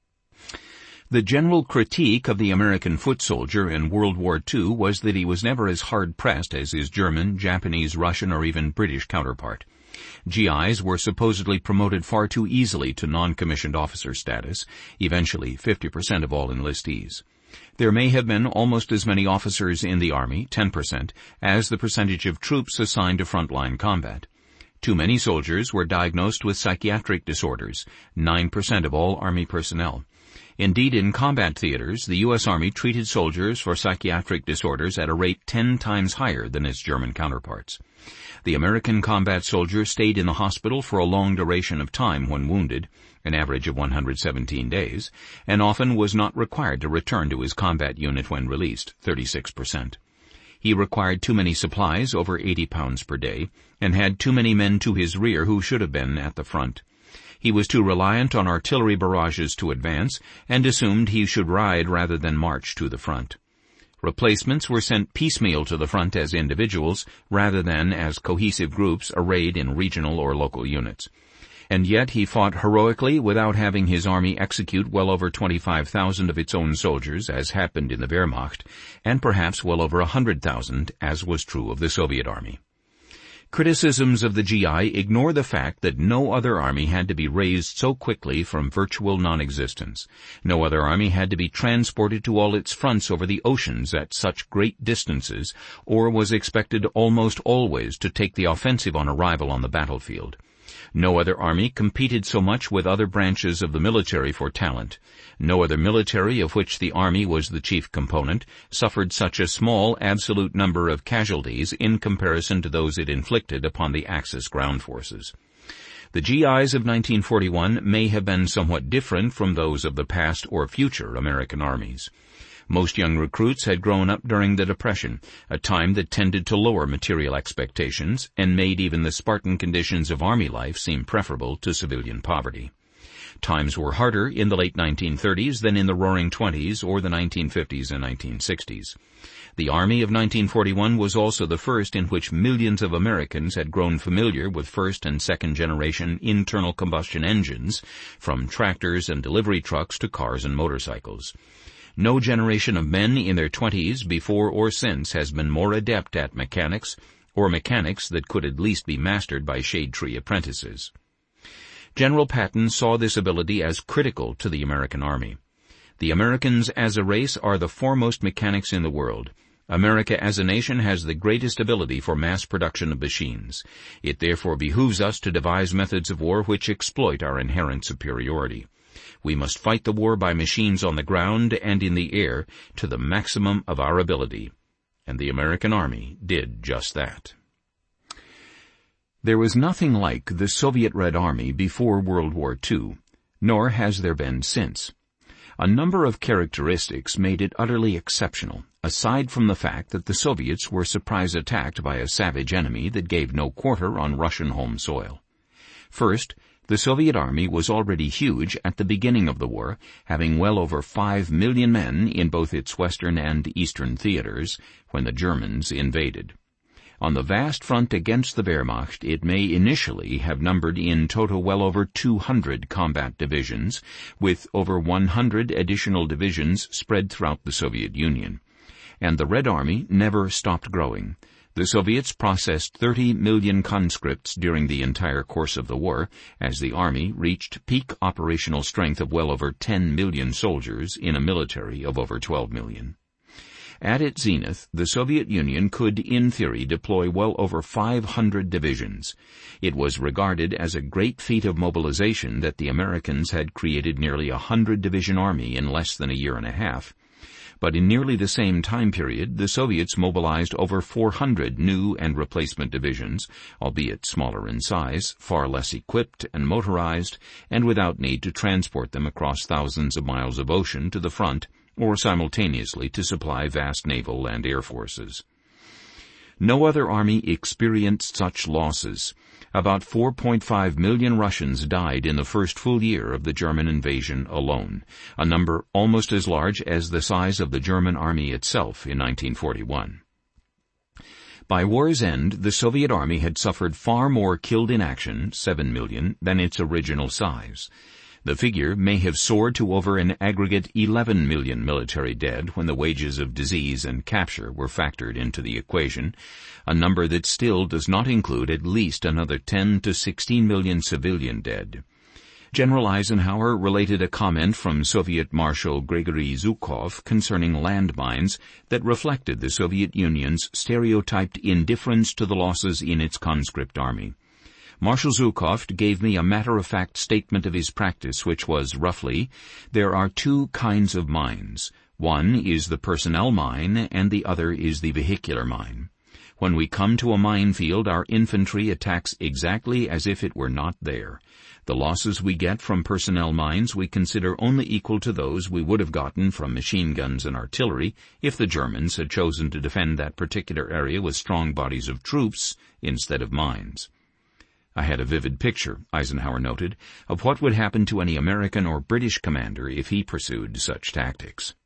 The general critique of the American foot soldier in World War Two was that he was never as hard-pressed as his German, Japanese, Russian, or even British counterpart. G Is were supposedly promoted far too easily to non-commissioned officer status, eventually fifty percent of all enlistees. There may have been almost as many officers in the Army, ten percent, as the percentage of troops assigned to frontline combat. Too many soldiers were diagnosed with psychiatric disorders, nine percent of all Army personnel. Indeed, in combat theaters, the U S Army treated soldiers for psychiatric disorders at a rate ten times higher than its German counterparts. The American combat soldier stayed in the hospital for a long duration of time when wounded, an average of one hundred seventeen days, and often was not required to return to his combat unit when released, thirty-six percent. He required too many supplies, over eighty pounds per day, and had too many men to his rear who should have been at the front. He was too reliant on artillery barrages to advance, and assumed he should ride rather than march to the front. Replacements were sent piecemeal to the front as individuals, rather than as cohesive groups arrayed in regional or local units. And yet he fought heroically without having his army execute well over twenty-five thousand of its own soldiers, as happened in the Wehrmacht, and perhaps well over one hundred thousand, as was true of the Soviet Army. Criticisms of the G I ignore the fact that no other army had to be raised so quickly from virtual non-existence. No other army had to be transported to all its fronts over the oceans at such great distances, or was expected almost always to take the offensive on arrival on the battlefield. No other army competed so much with other branches of the military for talent. No other military, of which the Army was the chief component, suffered such a small absolute number of casualties in comparison to those it inflicted upon the Axis ground forces. The G Is of nineteen forty-one may have been somewhat different from those of the past or future American armies. Most young recruits had grown up during the Depression, a time that tended to lower material expectations and made even the Spartan conditions of army life seem preferable to civilian poverty. Times were harder in the late nineteen thirties than in the Roaring Twenties or the nineteen fifties and nineteen sixties. The Army of nineteen forty-one was also the first in which millions of Americans had grown familiar with first- and second-generation internal combustion engines, from tractors and delivery trucks to cars and motorcycles. No generation of men in their twenties, before or since, has been more adept at mechanics, or mechanics that could at least be mastered by shade tree apprentices. General Patton saw this ability as critical to the American Army. The Americans as a race are the foremost mechanics in the world. America as a nation has the greatest ability for mass production of machines. It therefore behooves us to devise methods of war which exploit our inherent superiority. We must fight the war by machines on the ground and in the air to the maximum of our ability. And the American Army did just that. There was nothing like the Soviet Red Army before World War Two, nor has there been since. A number of characteristics made it utterly exceptional, aside from the fact that the Soviets were surprise attacked by a savage enemy that gave no quarter on Russian home soil. First, the Soviet Army was already huge at the beginning of the war, having well over five million men in both its western and eastern theaters when the Germans invaded. On the vast front against the Wehrmacht, it may initially have numbered in total well over two hundred combat divisions, with over one hundred additional divisions spread throughout the Soviet Union. And the Red Army never stopped growing. The Soviets processed thirty million conscripts during the entire course of the war, as the army reached peak operational strength of well over ten million soldiers in a military of over twelve million. At its zenith, the Soviet Union could, in theory, deploy well over five hundred divisions. It was regarded as a great feat of mobilization that the Americans had created nearly a hundred-division army in less than a year and a half. But in nearly the same time period, the Soviets mobilized over four hundred new and replacement divisions, albeit smaller in size, far less equipped and motorized, and without need to transport them across thousands of miles of ocean to the front, or simultaneously to supply vast naval and air forces. No other army experienced such losses. About four point five million Russians died in the first full year of the German invasion alone, a number almost as large as the size of the German army itself in nineteen forty-one. By war's end, the Soviet army had suffered far more killed in action, seven million, than its original size. The figure may have soared to over an aggregate eleven million military dead when the wages of disease and capture were factored into the equation, a number that still does not include at least another ten to sixteen million civilian dead. General Eisenhower related a comment from Soviet Marshal Grigory Zhukov concerning landmines that reflected the Soviet Union's stereotyped indifference to the losses in its conscript army. Marshal Zhukov gave me a matter-of-fact statement of his practice, which was, roughly, there are two kinds of mines. One is the personnel mine, and the other is the vehicular mine. When we come to a minefield, our infantry attacks exactly as if it were not there. The losses we get from personnel mines we consider only equal to those we would have gotten from machine guns and artillery if the Germans had chosen to defend that particular area with strong bodies of troops instead of mines. I had a vivid picture, Eisenhower noted, of what would happen to any American or British commander if he pursued such tactics.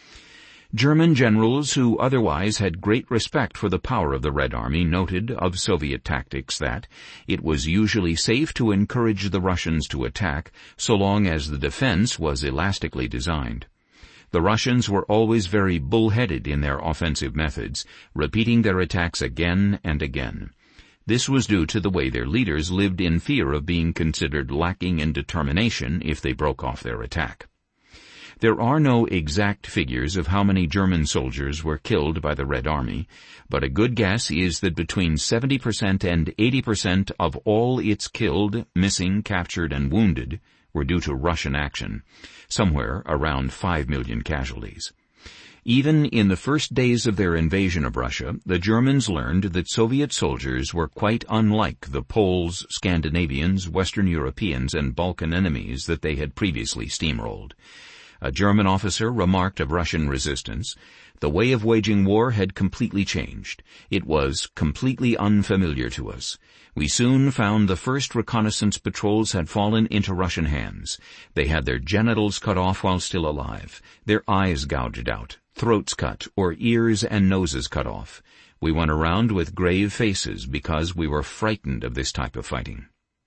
German generals who otherwise had great respect for the power of the Red Army noted of Soviet tactics that it was usually safe to encourage the Russians to attack so long as the defense was elastically designed. The Russians were always very bull-headed in their offensive methods, repeating their attacks again and again. This was due to the way their leaders lived in fear of being considered lacking in determination if they broke off their attack. There are no exact figures of how many German soldiers were killed by the Red Army, but a good guess is that between seventy percent and eighty percent of all its killed, missing, captured, and wounded were due to Russian action, somewhere around five million casualties. Even in the first days of their invasion of Russia, the Germans learned that Soviet soldiers were quite unlike the Poles, Scandinavians, Western Europeans, and Balkan enemies that they had previously steamrolled. A German officer remarked of Russian resistance, "The way of waging war had completely changed. It was completely unfamiliar to us. We soon found the first reconnaissance patrols had fallen into Russian hands. They had their genitals cut off while still alive, their eyes gouged out, throats cut, or ears and noses cut off. We went around with grave faces because we were frightened of this type of fighting."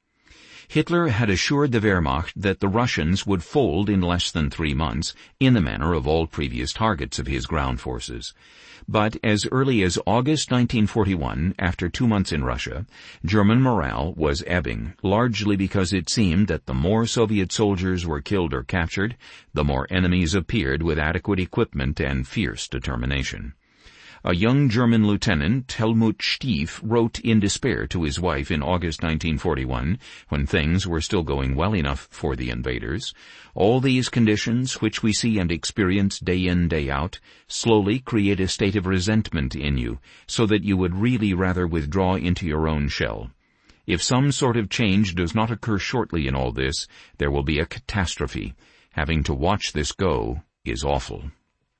Hitler had assured the Wehrmacht that the Russians would fold in less than three months, in the manner of all previous targets of his ground forces. But as early as August nineteen forty-one, after two months in Russia, German morale was ebbing, largely because it seemed that the more Soviet soldiers were killed or captured, the more enemies appeared with adequate equipment and fierce determination. A young German lieutenant, Helmut Stief, wrote in despair to his wife in August nineteen forty-one, when things were still going well enough for the invaders, "All these conditions, which we see and experience day in, day out, slowly create a state of resentment in you, so that you would really rather withdraw into your own shell. If some sort of change does not occur shortly in all this, there will be a catastrophe. Having to watch this go is awful."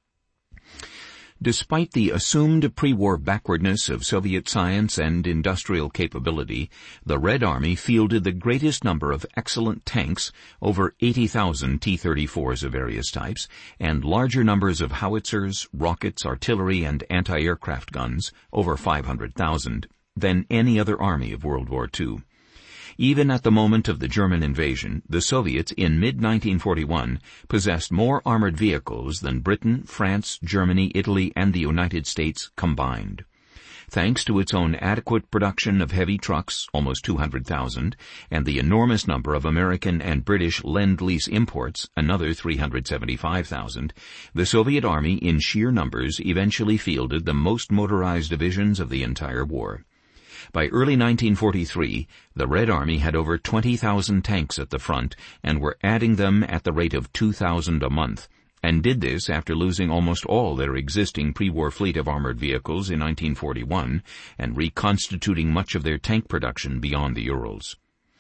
Despite the assumed pre-war backwardness of Soviet science and industrial capability, the Red Army fielded the greatest number of excellent tanks, over eighty thousand T thirty-fours of various types, and larger numbers of howitzers, rockets, artillery, and anti-aircraft guns, over five hundred thousand, than any other army of World War Two. Even at the moment of the German invasion, the Soviets in mid nineteen forty-one possessed more armored vehicles than Britain, France, Germany, Italy, and the United States combined. Thanks to its own adequate production of heavy trucks, almost two hundred thousand, and the enormous number of American and British Lend-Lease imports, another three hundred seventy-five thousand, the Soviet Army in sheer numbers eventually fielded the most motorized divisions of the entire war. By early nineteen forty-three, the Red Army had over twenty thousand tanks at the front and were adding them at the rate of two thousand a month, and did this after losing almost all their existing pre-war fleet of armored vehicles in nineteen forty-one and reconstituting much of their tank production beyond the Urals.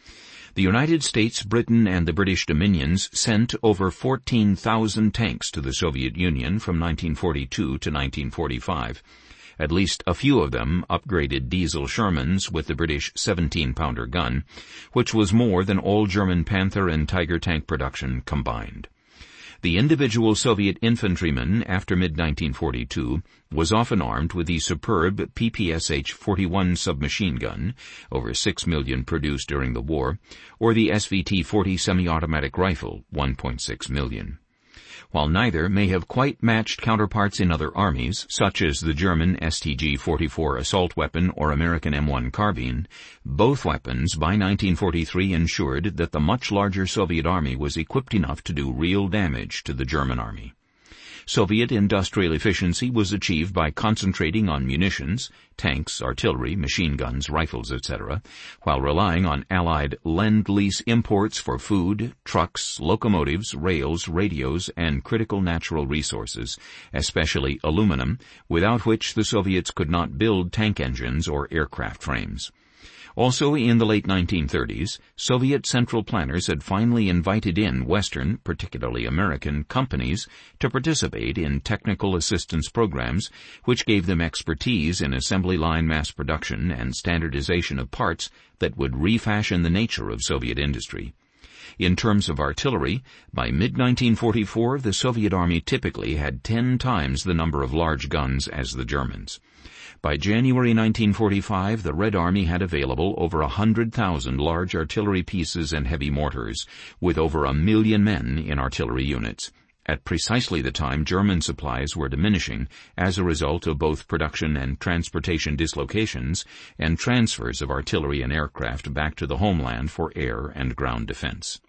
The United States, Britain, and the British Dominions sent over fourteen thousand tanks to the Soviet Union from nineteen forty-two to nineteen forty-five. At least a few of them upgraded diesel Shermans with the British seventeen-pounder gun, which was more than all German Panther and Tiger tank production combined. The individual Soviet infantryman after mid nineteen forty-two was often armed with the superb P P S H forty-one submachine gun, over six million produced during the war, or the S V T forty semi-automatic rifle, one point six million. While neither may have quite matched counterparts in other armies, such as the German S T G forty-four assault weapon or American M one carbine, both weapons by nineteen forty-three ensured that the much larger Soviet army was equipped enough to do real damage to the German army. Soviet industrial efficiency was achieved by concentrating on munitions, tanks, artillery, machine guns, rifles, et cetera, while relying on Allied Lend-Lease imports for food, trucks, locomotives, rails, radios, and critical natural resources, especially aluminum, without which the Soviets could not build tank engines or aircraft frames. Also, in the late nineteen thirties, Soviet central planners had finally invited in Western, particularly American, companies to participate in technical assistance programs, which gave them expertise in assembly line mass production and standardization of parts that would refashion the nature of Soviet industry. In terms of artillery, by mid nineteen forty-four, the Soviet Army typically had ten times the number of large guns as the Germans. By January nineteen forty-five, the Red Army had available over a hundred thousand large artillery pieces and heavy mortars, with over a million men in artillery units, at precisely the time German supplies were diminishing as a result of both production and transportation dislocations and transfers of artillery and aircraft back to the homeland for air and ground defense.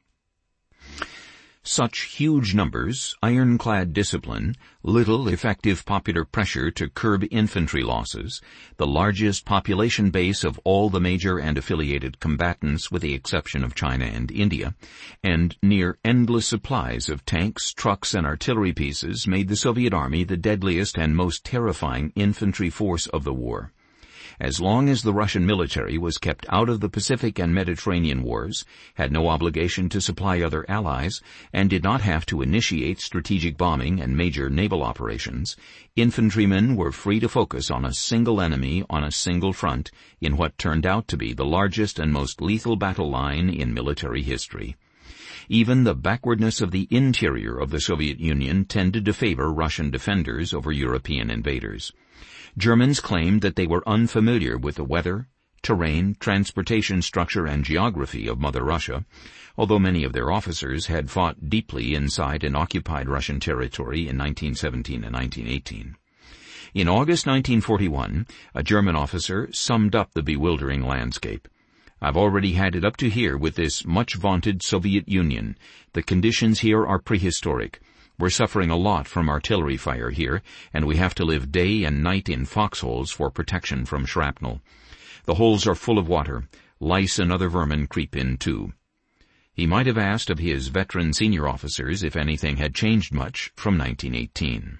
Such huge numbers, ironclad discipline, little effective popular pressure to curb infantry losses, the largest population base of all the major and affiliated combatants with the exception of China and India, and near endless supplies of tanks, trucks, and artillery pieces made the Soviet Army the deadliest and most terrifying infantry force of the war. As long as the Russian military was kept out of the Pacific and Mediterranean wars, had no obligation to supply other allies, and did not have to initiate strategic bombing and major naval operations, infantrymen were free to focus on a single enemy on a single front in what turned out to be the largest and most lethal battle line in military history. Even the backwardness of the interior of the Soviet Union tended to favor Russian defenders over European invaders. Germans claimed that they were unfamiliar with the weather, terrain, transportation structure, and geography of Mother Russia, although many of their officers had fought deeply inside and occupied Russian territory in nineteen seventeen and nineteen eighteen. In August nineteen forty-one, a German officer summed up the bewildering landscape. "I've already had it up to here with this much-vaunted Soviet Union. The conditions here are prehistoric. We're suffering a lot from artillery fire here, and we have to live day and night in foxholes for protection from shrapnel. The holes are full of water. Lice and other vermin creep in, too." He might have asked of his veteran senior officers if anything had changed much from nineteen eighteen.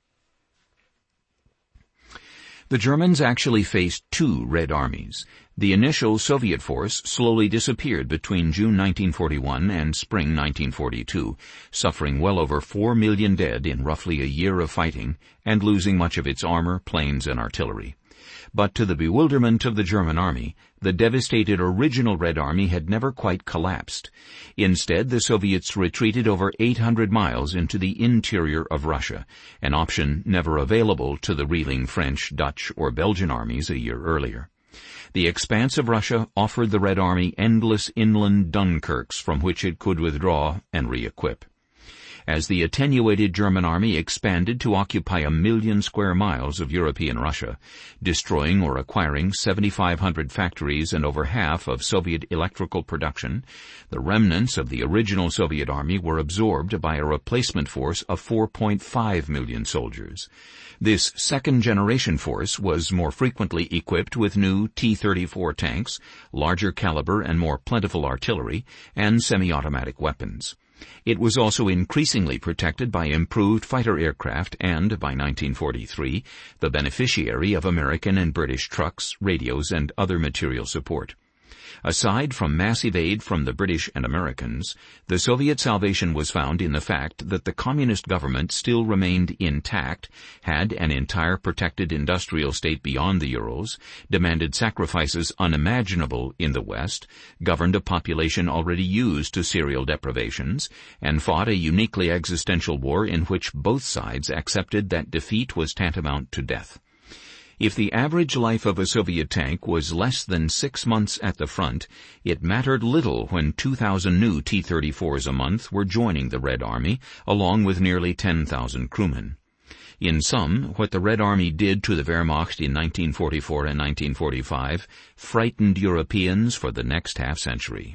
The Germans actually faced two Red Armies. The initial Soviet force slowly disappeared between June nineteen forty-one and spring nineteen forty-two, suffering well over four million dead in roughly a year of fighting and losing much of its armor, planes, and artillery. But to the bewilderment of the German army, the devastated original Red Army had never quite collapsed. Instead, the Soviets retreated over eight hundred miles into the interior of Russia, an option never available to the reeling French, Dutch, or Belgian armies a year earlier. The expanse of Russia offered the Red Army endless inland Dunkirks from which it could withdraw and re-equip. as the attenuated German army expanded to occupy a million square miles of European Russia, destroying or acquiring seventy-five hundred factories and over half of Soviet electrical production. The remnants of the original Soviet army were absorbed by a replacement force of four point five million soldiers. This second-generation force was more frequently equipped with new T thirty-four tanks, larger caliber and more plentiful artillery, and semi-automatic weapons. It was also increasingly protected by improved fighter aircraft and, by nineteen forty-three, the beneficiary of American and British trucks, radios, and other material support. Aside from massive aid from the British and Americans, the Soviet salvation was found in the fact that the communist government still remained intact, had an entire protected industrial state beyond the Urals, demanded sacrifices unimaginable in the West, governed a population already used to serial deprivations, and fought a uniquely existential war in which both sides accepted that defeat was tantamount to death. If the average life of a Soviet tank was less than six months at the front, it mattered little when two thousand new T thirty-fours a month were joining the Red Army, along with nearly ten thousand crewmen. In sum, what the Red Army did to the Wehrmacht in nineteen forty-four and nineteen forty-five frightened Europeans for the next half-century.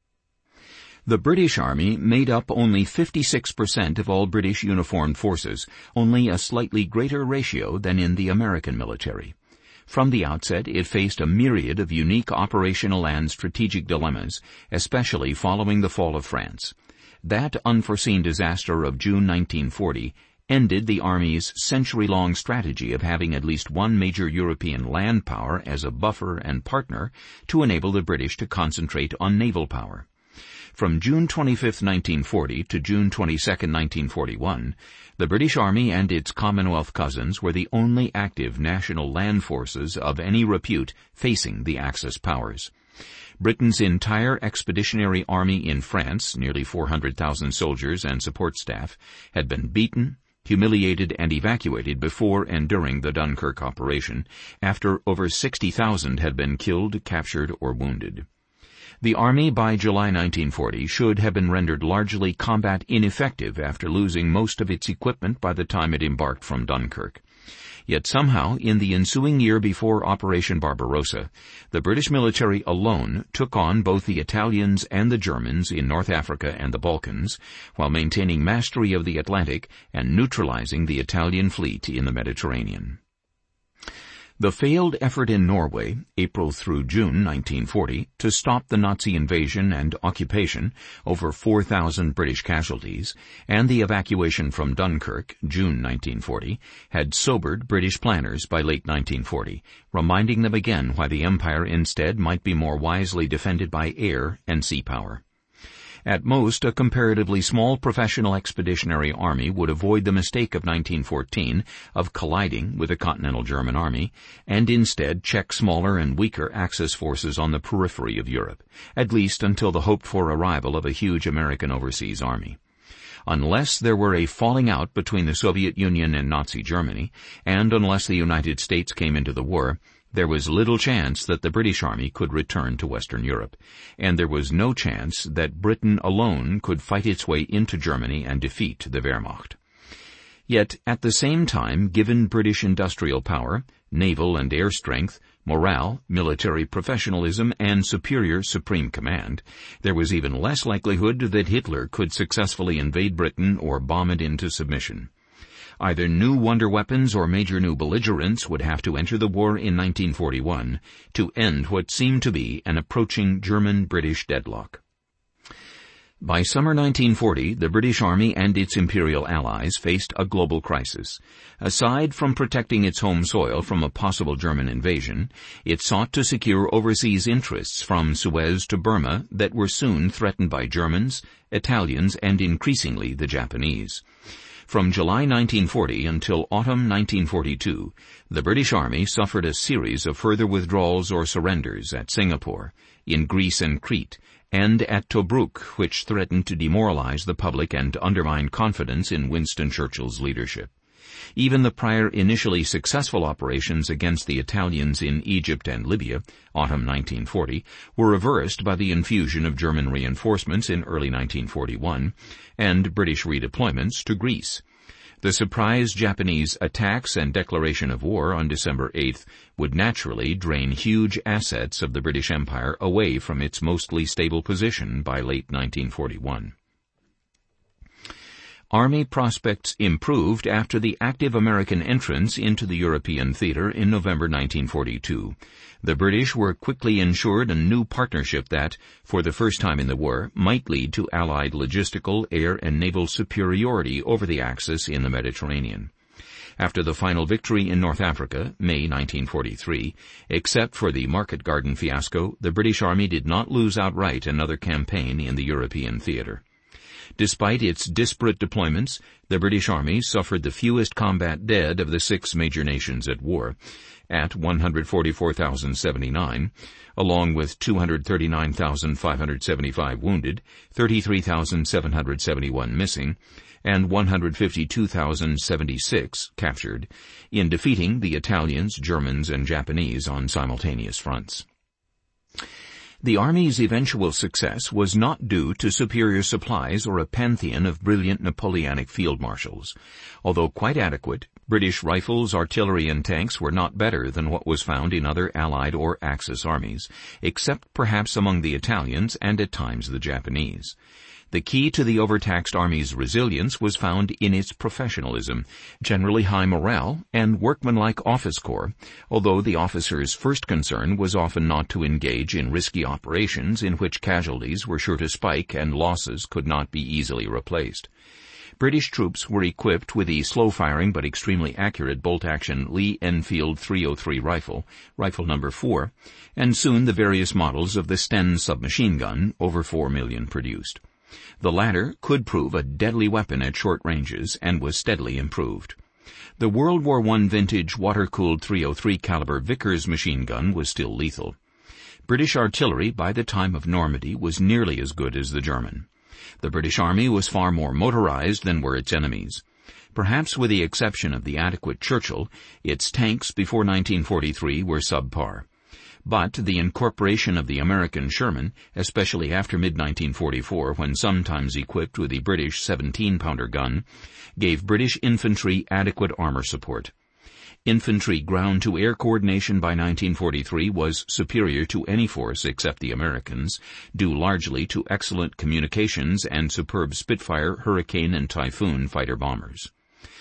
The British Army made up only fifty-six percent of all British uniformed forces, only a slightly greater ratio than in the American military. From the outset, it faced a myriad of unique operational and strategic dilemmas, especially following the fall of France. That unforeseen disaster of June nineteen forty ended the Army's century-long strategy of having at least one major European land power as a buffer and partner to enable the British to concentrate on naval power. From June twenty-fifth, nineteen forty to June twenty-second, nineteen forty-one, the British Army and its Commonwealth cousins were the only active national land forces of any repute facing the Axis powers. Britain's entire expeditionary army in France, nearly four hundred thousand soldiers and support staff, had been beaten, humiliated, and evacuated before and during the Dunkirk operation, after over sixty thousand had been killed, captured, or wounded. The Army by July nineteen forty should have been rendered largely combat ineffective after losing most of its equipment by the time it embarked from Dunkirk. Yet somehow, in the ensuing year before Operation Barbarossa, the British military alone took on both the Italians and the Germans in North Africa and the Balkans, while maintaining mastery of the Atlantic and neutralizing the Italian fleet in the Mediterranean. The failed effort in Norway, April through June nineteen forty, to stop the Nazi invasion and occupation, over four thousand British casualties, and the evacuation from Dunkirk, June nineteen forty, had sobered British planners by late nineteen forty, reminding them again why the Empire instead might be more wisely defended by air and sea power. At most, a comparatively small professional expeditionary army would avoid the mistake of nineteen fourteen of colliding with the Continental German Army, and instead check smaller and weaker Axis forces on the periphery of Europe, at least until the hoped-for arrival of a huge American overseas army. Unless there were a falling out between the Soviet Union and Nazi Germany, and unless the United States came into the war, there was little chance that the British Army could return to Western Europe, and there was no chance that Britain alone could fight its way into Germany and defeat the Wehrmacht. Yet, at the same time, given British industrial power, naval and air strength, morale, military professionalism, and superior supreme command, there was even less likelihood that Hitler could successfully invade Britain or bomb it into submission. Either new wonder weapons or major new belligerents would have to enter the war in nineteen forty-one to end what seemed to be an approaching German-British deadlock. By summer nineteen forty, the British Army and its imperial allies faced a global crisis. Aside from protecting its home soil from a possible German invasion, it sought to secure overseas interests from Suez to Burma that were soon threatened by Germans, Italians, and increasingly the Japanese. From July nineteen forty until autumn nineteen forty-two, the British Army suffered a series of further withdrawals or surrenders at Singapore, in Greece and Crete, and at Tobruk, which threatened to demoralize the public and undermine confidence in Winston Churchill's leadership. Even the prior initially successful operations against the Italians in Egypt and Libya, autumn nineteen forty, were reversed by the infusion of German reinforcements in early nineteen forty-one and British redeployments to Greece. The surprise Japanese attacks and declaration of war on December eighth would naturally drain huge assets of the British Empire away from its mostly stable position by late nineteen forty-one. Army prospects improved after the active American entrance into the European theater in November nineteen forty-two. The British were quickly ensured a new partnership that, for the first time in the war, might lead to Allied logistical, air, and naval superiority over the Axis in the Mediterranean. After the final victory in North Africa, May nineteen forty-three, except for the Market Garden fiasco, the British Army did not lose outright another campaign in the European theater. Despite its disparate deployments, the British Army suffered the fewest combat dead of the six major nations at war, at one hundred forty-four thousand seventy-nine, along with two hundred thirty-nine thousand five hundred seventy-five wounded, thirty-three thousand seven hundred seventy-one missing, and one hundred fifty-two thousand seventy-six captured, in defeating the Italians, Germans, and Japanese on simultaneous fronts. The Army's eventual success was not due to superior supplies or a pantheon of brilliant Napoleonic field marshals. Although quite adequate, British rifles, artillery, and tanks were not better than what was found in other Allied or Axis armies, except perhaps among the Italians and at times the Japanese. The key to the overtaxed Army's resilience was found in its professionalism, generally high morale, and workmanlike office corps, although the officers' first concern was often not to engage in risky operations in which casualties were sure to spike and losses could not be easily replaced. British troops were equipped with the slow-firing but extremely accurate bolt-action Lee-Enfield three oh three rifle, rifle number four, and soon the various models of the Sten submachine gun, over four million produced. The latter could prove a deadly weapon at short ranges and was steadily improved. The World War One vintage water-cooled three oh three caliber Vickers machine gun was still lethal. British artillery by the time of Normandy was nearly as good as the German. The British Army was far more motorized than were its enemies. Perhaps with the exception of the adequate Churchill, its tanks before nineteen forty-three were subpar. But the incorporation of the American Sherman, especially after mid nineteen forty-four when sometimes equipped with the British seventeen pounder gun, gave British infantry adequate armor support. Infantry ground-to-air coordination by nineteen forty-three was superior to any force except the Americans, due largely to excellent communications and superb Spitfire, Hurricane, and Typhoon fighter bombers.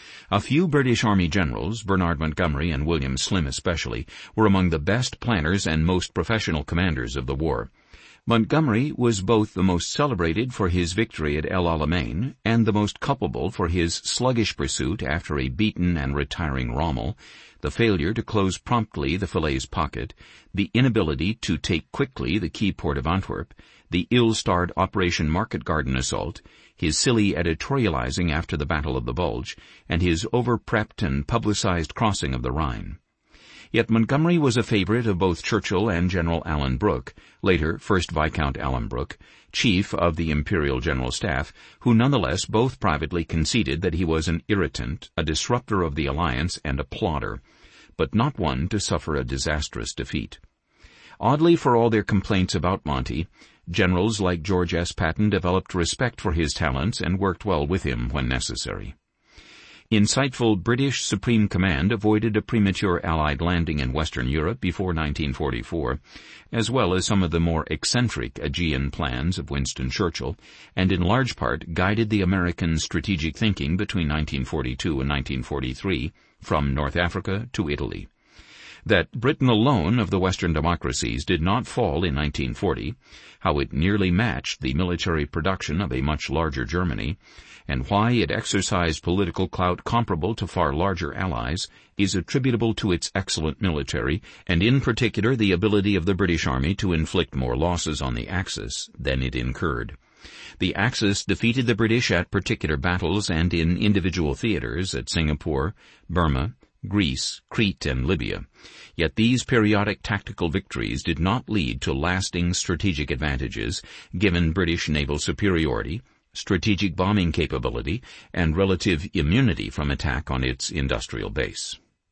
A few British Army generals, Bernard Montgomery and William Slim especially, were among the best planners and most professional commanders of the war. Montgomery was both the most celebrated for his victory at El Alamein and the most culpable for his sluggish pursuit after a beaten and retiring Rommel, the failure to close promptly the Falaise pocket, the inability to take quickly the key port of Antwerp, the ill-starred Operation Market Garden assault, his silly editorializing after the Battle of the Bulge, and his over-prepped and publicized crossing of the Rhine. Yet Montgomery was a favorite of both Churchill and General Alan Brooke, later First Viscount Alan Brooke, chief of the Imperial General Staff, who nonetheless both privately conceded that he was an irritant, a disruptor of the alliance, and a plodder, but not one to suffer a disastrous defeat. Oddly, for all their complaints about Monty, generals like George S. Patton developed respect for his talents and worked well with him when necessary. Insightful British Supreme Command avoided a premature Allied landing in Western Europe before nineteen forty-four, as well as some of the more eccentric Aegean plans of Winston Churchill, and in large part guided the American strategic thinking between nineteen forty-two and nineteen forty-three, from North Africa to Italy. That Britain alone of the Western democracies did not fall in nineteen forty, how it nearly matched the military production of a much larger Germany, and why it exercised political clout comparable to far larger allies, is attributable to its excellent military, and in particular the ability of the British Army to inflict more losses on the Axis than it incurred. The Axis defeated the British at particular battles and in individual theaters at Singapore, Burma, Greece, Crete, and Libya. Yet these periodic tactical victories did not lead to lasting strategic advantages, given British naval superiority, strategic bombing capability, and relative immunity from attack on its industrial base.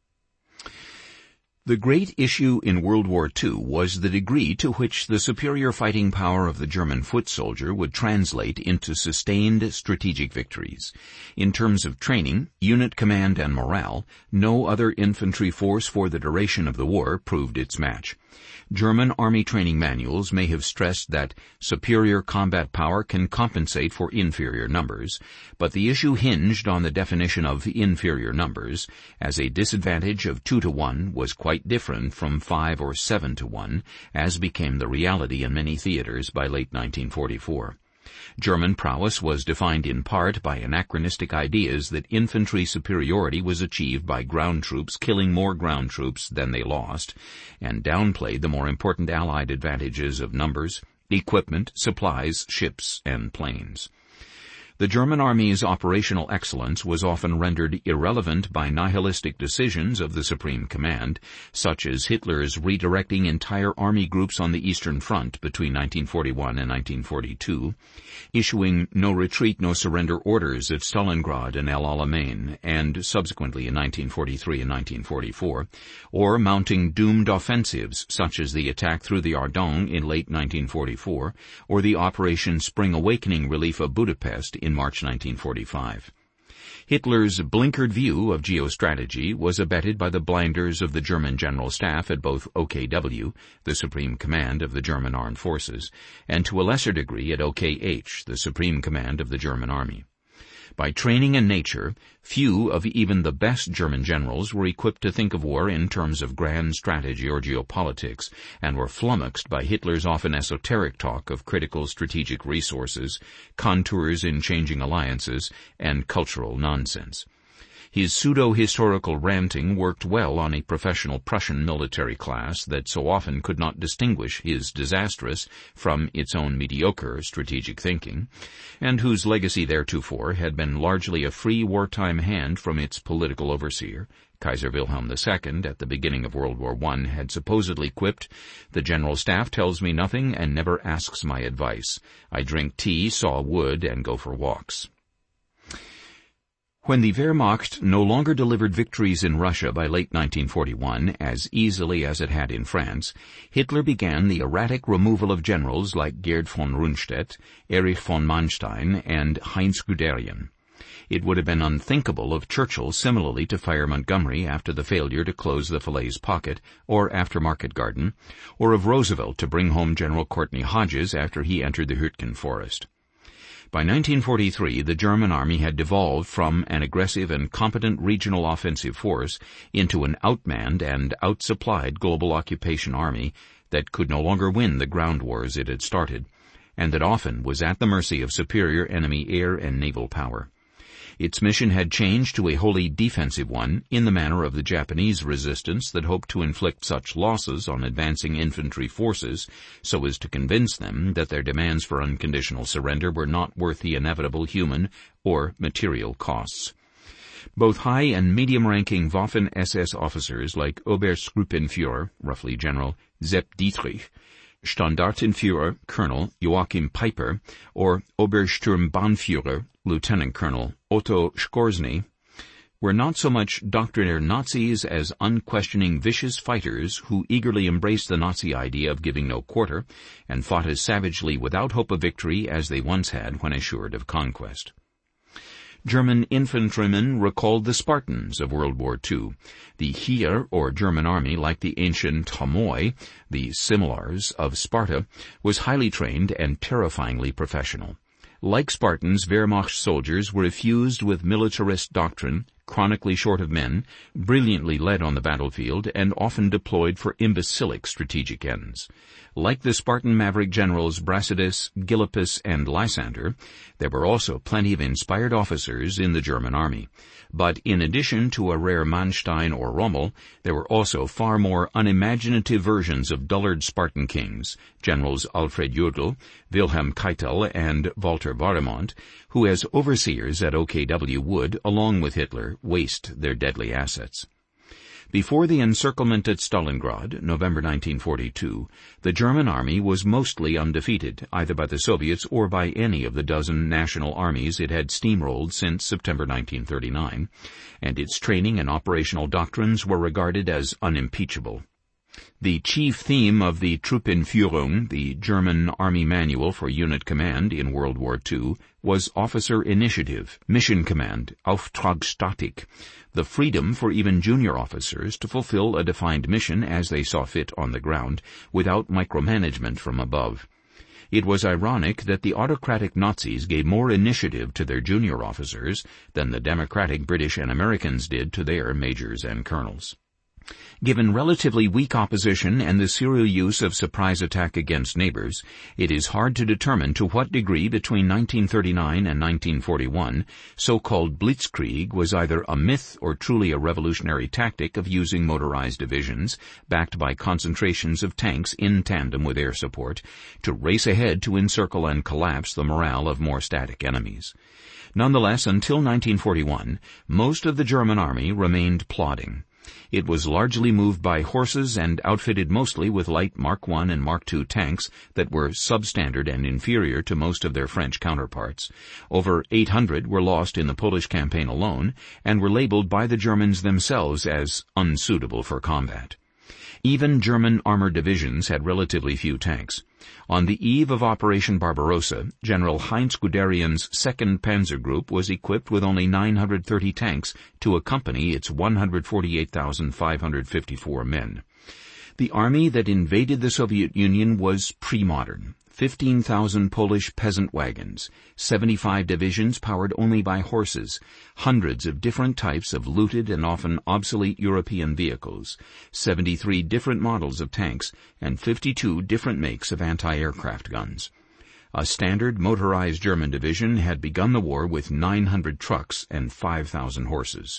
The great issue in World War Two was the degree to which the superior fighting power of the German foot soldier would translate into sustained strategic victories. In terms of training, unit command, and morale, no other infantry force for the duration of the war proved its match. German Army training manuals may have stressed that superior combat power can compensate for inferior numbers, but the issue hinged on the definition of inferior numbers, as a disadvantage of two to one was quite different from five or seven to one, as became the reality in many theaters by late nineteen forty-four. German prowess was defined in part by anachronistic ideas that infantry superiority was achieved by ground troops killing more ground troops than they lost, and downplayed the more important Allied advantages of numbers, equipment, supplies, ships, and planes. The German Army's operational excellence was often rendered irrelevant by nihilistic decisions of the Supreme Command, such as Hitler's redirecting entire army groups on the Eastern Front between nineteen forty-one and nineteen forty-two, issuing no retreat, no surrender orders at Stalingrad and El Alamein, and subsequently in nineteen forty-three and nineteen forty-four, or mounting doomed offensives such as the attack through the Ardennes in late nineteen forty-four, or the Operation Spring Awakening relief of Budapest in March nineteen forty-five. Hitler's blinkered view of geostrategy was abetted by the blinders of the German General Staff at both O K W, the Supreme Command of the German Armed Forces, and to a lesser degree at O K H, the Supreme Command of the German Army. By training and nature, few of even the best German generals were equipped to think of war in terms of grand strategy or geopolitics, and were flummoxed by Hitler's often esoteric talk of critical strategic resources, contours in changing alliances, and cultural nonsense. His pseudo-historical ranting worked well on a professional Prussian military class that so often could not distinguish his disastrous from its own mediocre strategic thinking, and whose legacy theretofore had been largely a free wartime hand from its political overseer. Kaiser Wilhelm the Second, at the beginning of World War One, had supposedly quipped, "The General Staff tells me nothing and never asks my advice. I drink tea, saw wood, and go for walks." When the Wehrmacht no longer delivered victories in Russia by late nineteen forty-one as easily as it had in France, Hitler began the erratic removal of generals like Gerd von Rundstedt, Erich von Manstein, and Heinz Guderian. It would have been unthinkable of Churchill similarly to fire Montgomery after the failure to close the Falaise Pocket, or after Market Garden, or of Roosevelt to bring home General Courtney Hodges after he entered the Hürtgen Forest. By nineteen forty-three, the German Army had devolved from an aggressive and competent regional offensive force into an outmanned and outsupplied global occupation army that could no longer win the ground wars it had started, and that often was at the mercy of superior enemy air and naval power. Its mission had changed to a wholly defensive one, in the manner of the Japanese resistance that hoped to inflict such losses on advancing infantry forces so as to convince them that their demands for unconditional surrender were not worth the inevitable human or material costs. Both high and medium-ranking Waffen-S S officers like Obergruppenführer, roughly General Sepp Dietrich, Standartenführer, Colonel Joachim Peiper, or Obersturmbannführer, Lieutenant Colonel Otto Skorzny, were not so much doctrinaire Nazis as unquestioning vicious fighters who eagerly embraced the Nazi idea of giving no quarter and fought as savagely without hope of victory as they once had when assured of conquest. German infantrymen recalled the Spartans of World War Two. The Heer, or German army, like the ancient Homoi, the Similars of Sparta, was highly trained and terrifyingly professional. Like Spartans, Wehrmacht soldiers were effused with militarist doctrine, chronically short of men, brilliantly led on the battlefield, and often deployed for imbecilic strategic ends. Like the Spartan maverick generals Brasidas, Gylippus, and Lysander, there were also plenty of inspired officers in the German army. But in addition to a rare Manstein or Rommel, there were also far more unimaginative versions of dullard Spartan kings, Generals Alfred Jodl, Wilhelm Keitel, and Walter Waremont, who as overseers at O K W would, along with Hitler, waste their deadly assets. Before the encirclement at Stalingrad, November nineteen forty-two, the German army was mostly undefeated, either by the Soviets or by any of the dozen national armies it had steamrolled since September nineteen thirty-nine, and its training and operational doctrines were regarded as unimpeachable. The chief theme of the Truppenführung, the German Army Manual for Unit Command in World War Two, was officer initiative, mission command, Auftragsstatik, the freedom for even junior officers to fulfill a defined mission as they saw fit on the ground, without micromanagement from above. It was ironic that the autocratic Nazis gave more initiative to their junior officers than the democratic British and Americans did to their majors and colonels. Given relatively weak opposition and the serial use of surprise attack against neighbors, it is hard to determine to what degree between nineteen thirty-nine and nineteen forty-one so-called blitzkrieg was either a myth or truly a revolutionary tactic of using motorized divisions, backed by concentrations of tanks in tandem with air support, to race ahead to encircle and collapse the morale of more static enemies. Nonetheless, until nineteen forty-one, most of the German army remained plodding. It was largely moved by horses and outfitted mostly with light Mark one and Mark two tanks that were substandard and inferior to most of their French counterparts. Over eight hundred were lost in the Polish campaign alone and were labeled by the Germans themselves as unsuitable for combat. Even German armored divisions had relatively few tanks. On the eve of Operation Barbarossa, General Heinz Guderian's second Panzer Group was equipped with only nine hundred thirty tanks to accompany its one hundred forty-eight thousand five hundred fifty-four men. The army that invaded the Soviet Union was pre-modern. fifteen thousand Polish peasant wagons, seventy-five divisions powered only by horses, hundreds of different types of looted and often obsolete European vehicles, seventy-three different models of tanks, and fifty-two different makes of anti-aircraft guns. A standard motorized German division had begun the war with nine hundred trucks and five thousand horses.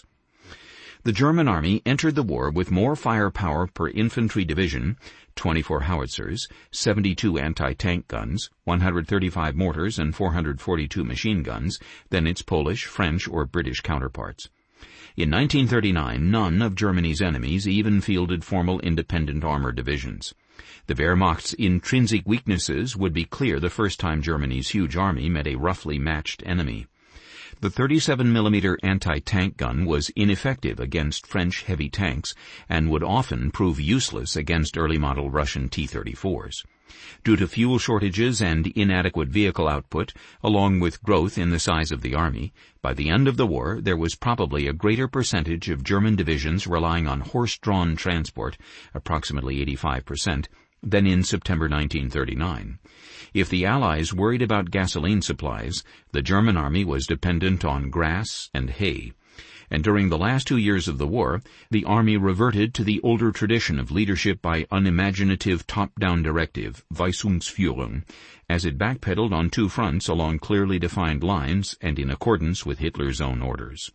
The German army entered the war with more firepower per infantry division, twenty-four howitzers, seventy-two anti-tank guns, one hundred thirty-five mortars, and four hundred forty-two machine guns than its Polish, French, or British counterparts. In nineteen thirty-nine, none of Germany's enemies even fielded formal independent armored divisions. The Wehrmacht's intrinsic weaknesses would be clear the first time Germany's huge army met a roughly matched enemy. The thirty-seven millimeter anti-tank gun was ineffective against French heavy tanks and would often prove useless against early-model Russian T thirty-fours. Due to fuel shortages and inadequate vehicle output, along with growth in the size of the army, by the end of the war there was probably a greater percentage of German divisions relying on horse-drawn transport, approximately eighty-five percent, than in September nineteen thirty-nine. If the Allies worried about gasoline supplies, the German army was dependent on grass and hay. And during the last two years of the war, the army reverted to the older tradition of leadership by unimaginative top-down directive, Weisungsführung, as it backpedaled on two fronts along clearly defined lines and in accordance with Hitler's own orders.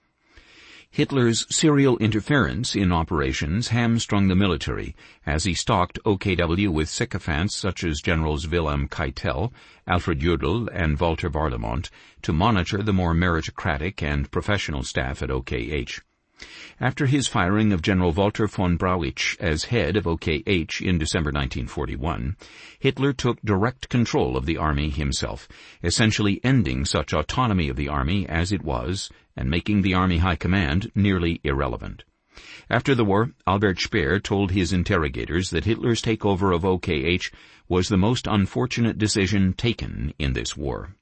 Hitler's serial interference in operations hamstrung the military, as he stocked O K W with sycophants such as Generals Wilhelm Keitel, Alfred Jodl, and Walter Warlimont to monitor the more meritocratic and professional staff at O K H. After his firing of General Walter von Brauchitsch as head of O K H in December nineteen forty-one, Hitler took direct control of the army himself, essentially ending such autonomy of the army as it was and making the Army High Command nearly irrelevant. After the war, Albert Speer told his interrogators that Hitler's takeover of O K H was the most unfortunate decision taken in this war.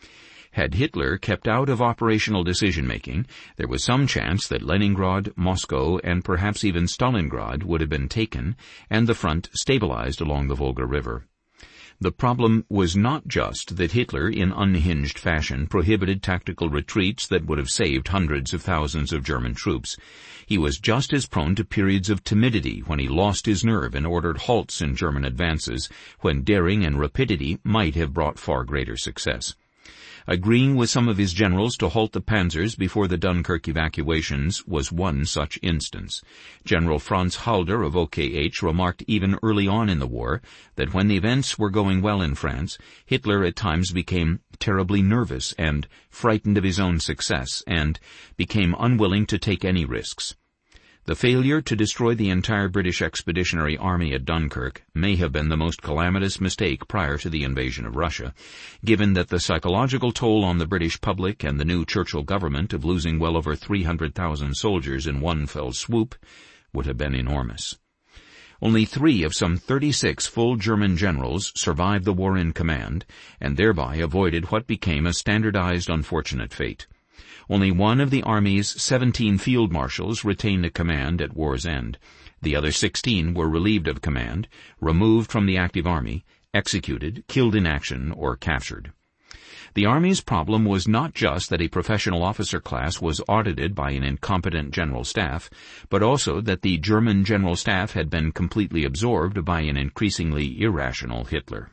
Had Hitler kept out of operational decision-making, there was some chance that Leningrad, Moscow, and perhaps even Stalingrad would have been taken and the front stabilized along the Volga River. The problem was not just that Hitler, in unhinged fashion, prohibited tactical retreats that would have saved hundreds of thousands of German troops. He was just as prone to periods of timidity when he lost his nerve and ordered halts in German advances, when daring and rapidity might have brought far greater success. Agreeing with some of his generals to halt the panzers before the Dunkirk evacuations was one such instance. General Franz Halder of O K H remarked even early on in the war that when the events were going well in France, Hitler at times became terribly nervous and frightened of his own success and became unwilling to take any risks. The failure to destroy the entire British Expeditionary Army at Dunkirk may have been the most calamitous mistake prior to the invasion of Russia, given that the psychological toll on the British public and the new Churchill government of losing well over three hundred thousand soldiers in one fell swoop would have been enormous. Only three of some thirty-six full German generals survived the war in command, and thereby avoided what became a standardized unfortunate fate. Only one of the Army's seventeen field marshals retained a command at war's end. The other sixteen were relieved of command, removed from the active Army, executed, killed in action, or captured. The Army's problem was not just that a professional officer class was audited by an incompetent General Staff, but also that the German General Staff had been completely absorbed by an increasingly irrational Hitler.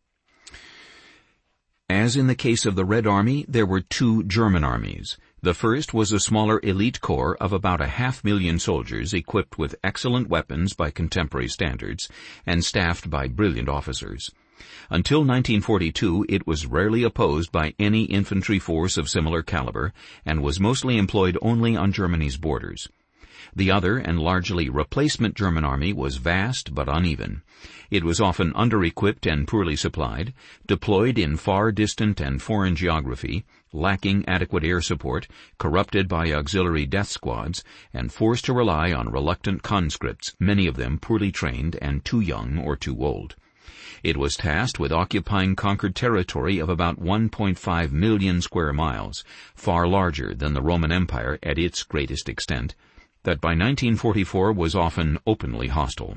As in the case of the Red Army, there were two German armies. The first was a smaller elite corps of about a half million soldiers equipped with excellent weapons by contemporary standards and staffed by brilliant officers. Until nineteen forty-two, it was rarely opposed by any infantry force of similar caliber and was mostly employed only on Germany's borders. The other and largely replacement German army was vast but uneven. It was often under-equipped and poorly supplied, deployed in far distant and foreign geography, lacking adequate air support, corrupted by auxiliary death squads, and forced to rely on reluctant conscripts, many of them poorly trained and too young or too old. It was tasked with occupying conquered territory of about one point five million square miles, far larger than the Roman Empire at its greatest extent, that by nineteen forty-four was often openly hostile.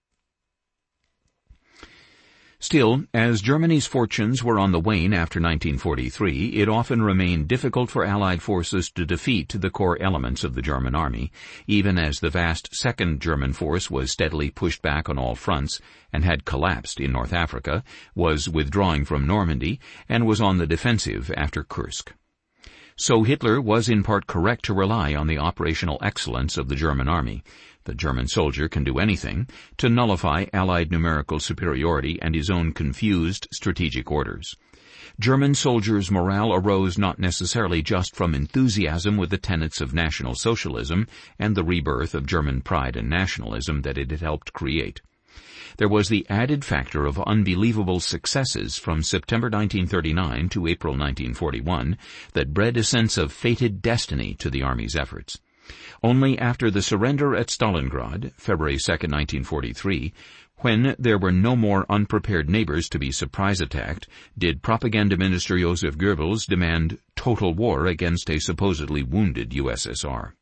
Still, as Germany's fortunes were on the wane after nineteen forty-three, it often remained difficult for Allied forces to defeat the core elements of the German army, even as the vast Second German force was steadily pushed back on all fronts and had collapsed in North Africa, was withdrawing from Normandy, and was on the defensive after Kursk. So Hitler was in part correct to rely on the operational excellence of the German army. The German soldier can do anything to nullify Allied numerical superiority and his own confused strategic orders. German soldiers' morale arose not necessarily just from enthusiasm with the tenets of National Socialism and the rebirth of German pride and nationalism that it had helped create. There was the added factor of unbelievable successes from September nineteen thirty-nine to April nineteen forty-one that bred a sense of fated destiny to the Army's efforts. Only after the surrender at Stalingrad, February second, nineteen forty-three, when there were no more unprepared neighbors to be surprise attacked, did Propaganda Minister Joseph Goebbels demand total war against a supposedly wounded U S S R.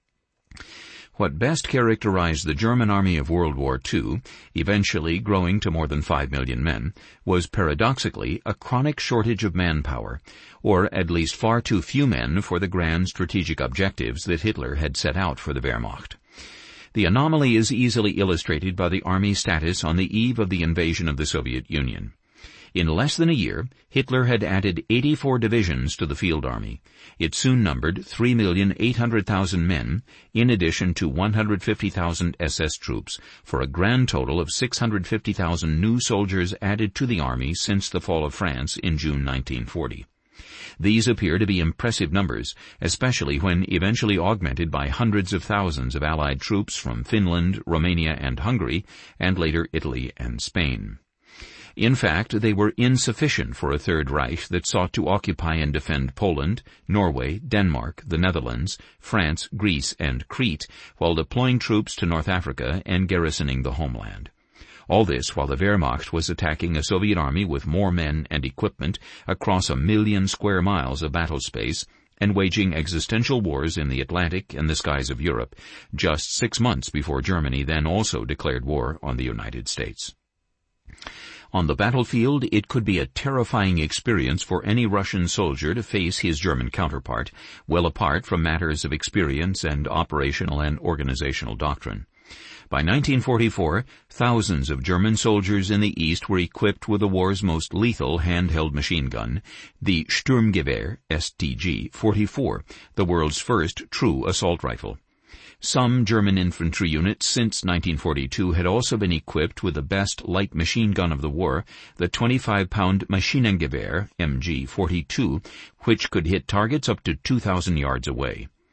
What best characterized the German army of World War Two, eventually growing to more than five million men, was paradoxically a chronic shortage of manpower, or at least far too few men for the grand strategic objectives that Hitler had set out for the Wehrmacht. The anomaly is easily illustrated by the army's status on the eve of the invasion of the Soviet Union. In less than a year, Hitler had added eighty-four divisions to the field army. It soon numbered three million eight hundred thousand men, in addition to one hundred fifty thousand S S troops, for a grand total of six hundred fifty thousand new soldiers added to the army since the fall of France in June nineteen forty. These appear to be impressive numbers, especially when eventually augmented by hundreds of thousands of Allied troops from Finland, Romania, and Hungary, and later Italy and Spain. In fact, they were insufficient for a Third Reich that sought to occupy and defend Poland, Norway, Denmark, the Netherlands, France, Greece, and Crete, while deploying troops to North Africa and garrisoning the homeland. All this while the Wehrmacht was attacking a Soviet army with more men and equipment across a million square miles of battle space and waging existential wars in the Atlantic and the skies of Europe, just six months before Germany then also declared war on the United States. On the battlefield, it could be a terrifying experience for any Russian soldier to face his German counterpart, well apart from matters of experience and operational and organizational doctrine. By nineteen forty-four, thousands of German soldiers in the East were equipped with the war's most lethal handheld machine gun, the Sturmgewehr S T G forty-four, the world's first true assault rifle. Some German infantry units since nineteen forty-two had also been equipped with the best light machine gun of the war, the twenty-five pound Maschinengewehr M G forty-two, which could hit targets up to two thousand yards away.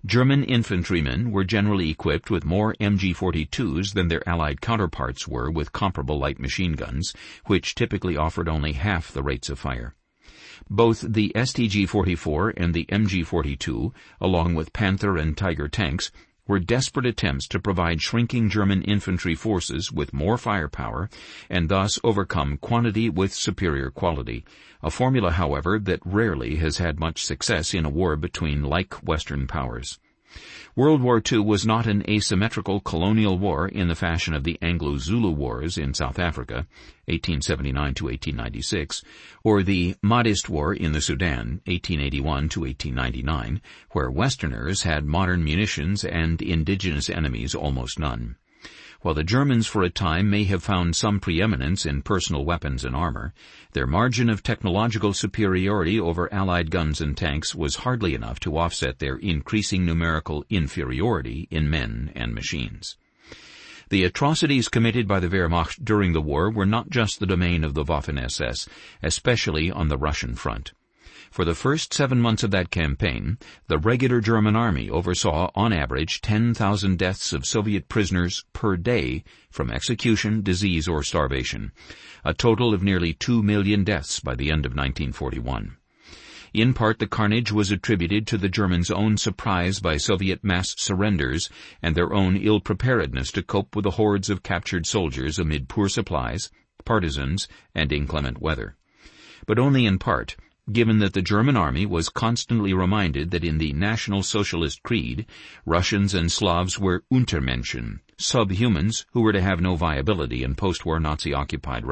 German infantrymen were generally equipped with more M G forty-twos than their Allied counterparts were with comparable light machine guns, which typically offered only half the rates of fire. Both the S T G forty-four and the M G forty-two, along with Panther and Tiger tanks, were desperate attempts to provide shrinking German infantry forces with more firepower and thus overcome quantity with superior quality, a formula, however, that rarely has had much success in a war between like Western powers. World War Two was not an asymmetrical colonial war in the fashion of the Anglo-Zulu Wars in South Africa, eighteen seventy-nine to eighteen ninety-six, or the Mahdist War in the Sudan, eighteen eighty-one to eighteen ninety-nine, where Westerners had modern munitions and indigenous enemies almost none. While the Germans for a time may have found some preeminence in personal weapons and armor, their margin of technological superiority over Allied guns and tanks was hardly enough to offset their increasing numerical inferiority in men and machines. The atrocities committed by the Wehrmacht during the war were not just the domain of the Waffen-S S, especially on the Russian front. For the first seven months of that campaign, the regular German army oversaw, on average, ten thousand deaths of Soviet prisoners per day from execution, disease, or starvation, a total of nearly two million deaths by the end of nineteen forty-one. In part, the carnage was attributed to the Germans' own surprise by Soviet mass surrenders and their own ill-preparedness to cope with the hordes of captured soldiers amid poor supplies, partisans, and inclement weather. But only in part, given that the German army was constantly reminded that in the National Socialist Creed, Russians and Slavs were Untermenschen, subhumans who were to have no viability in post-war Nazi-occupied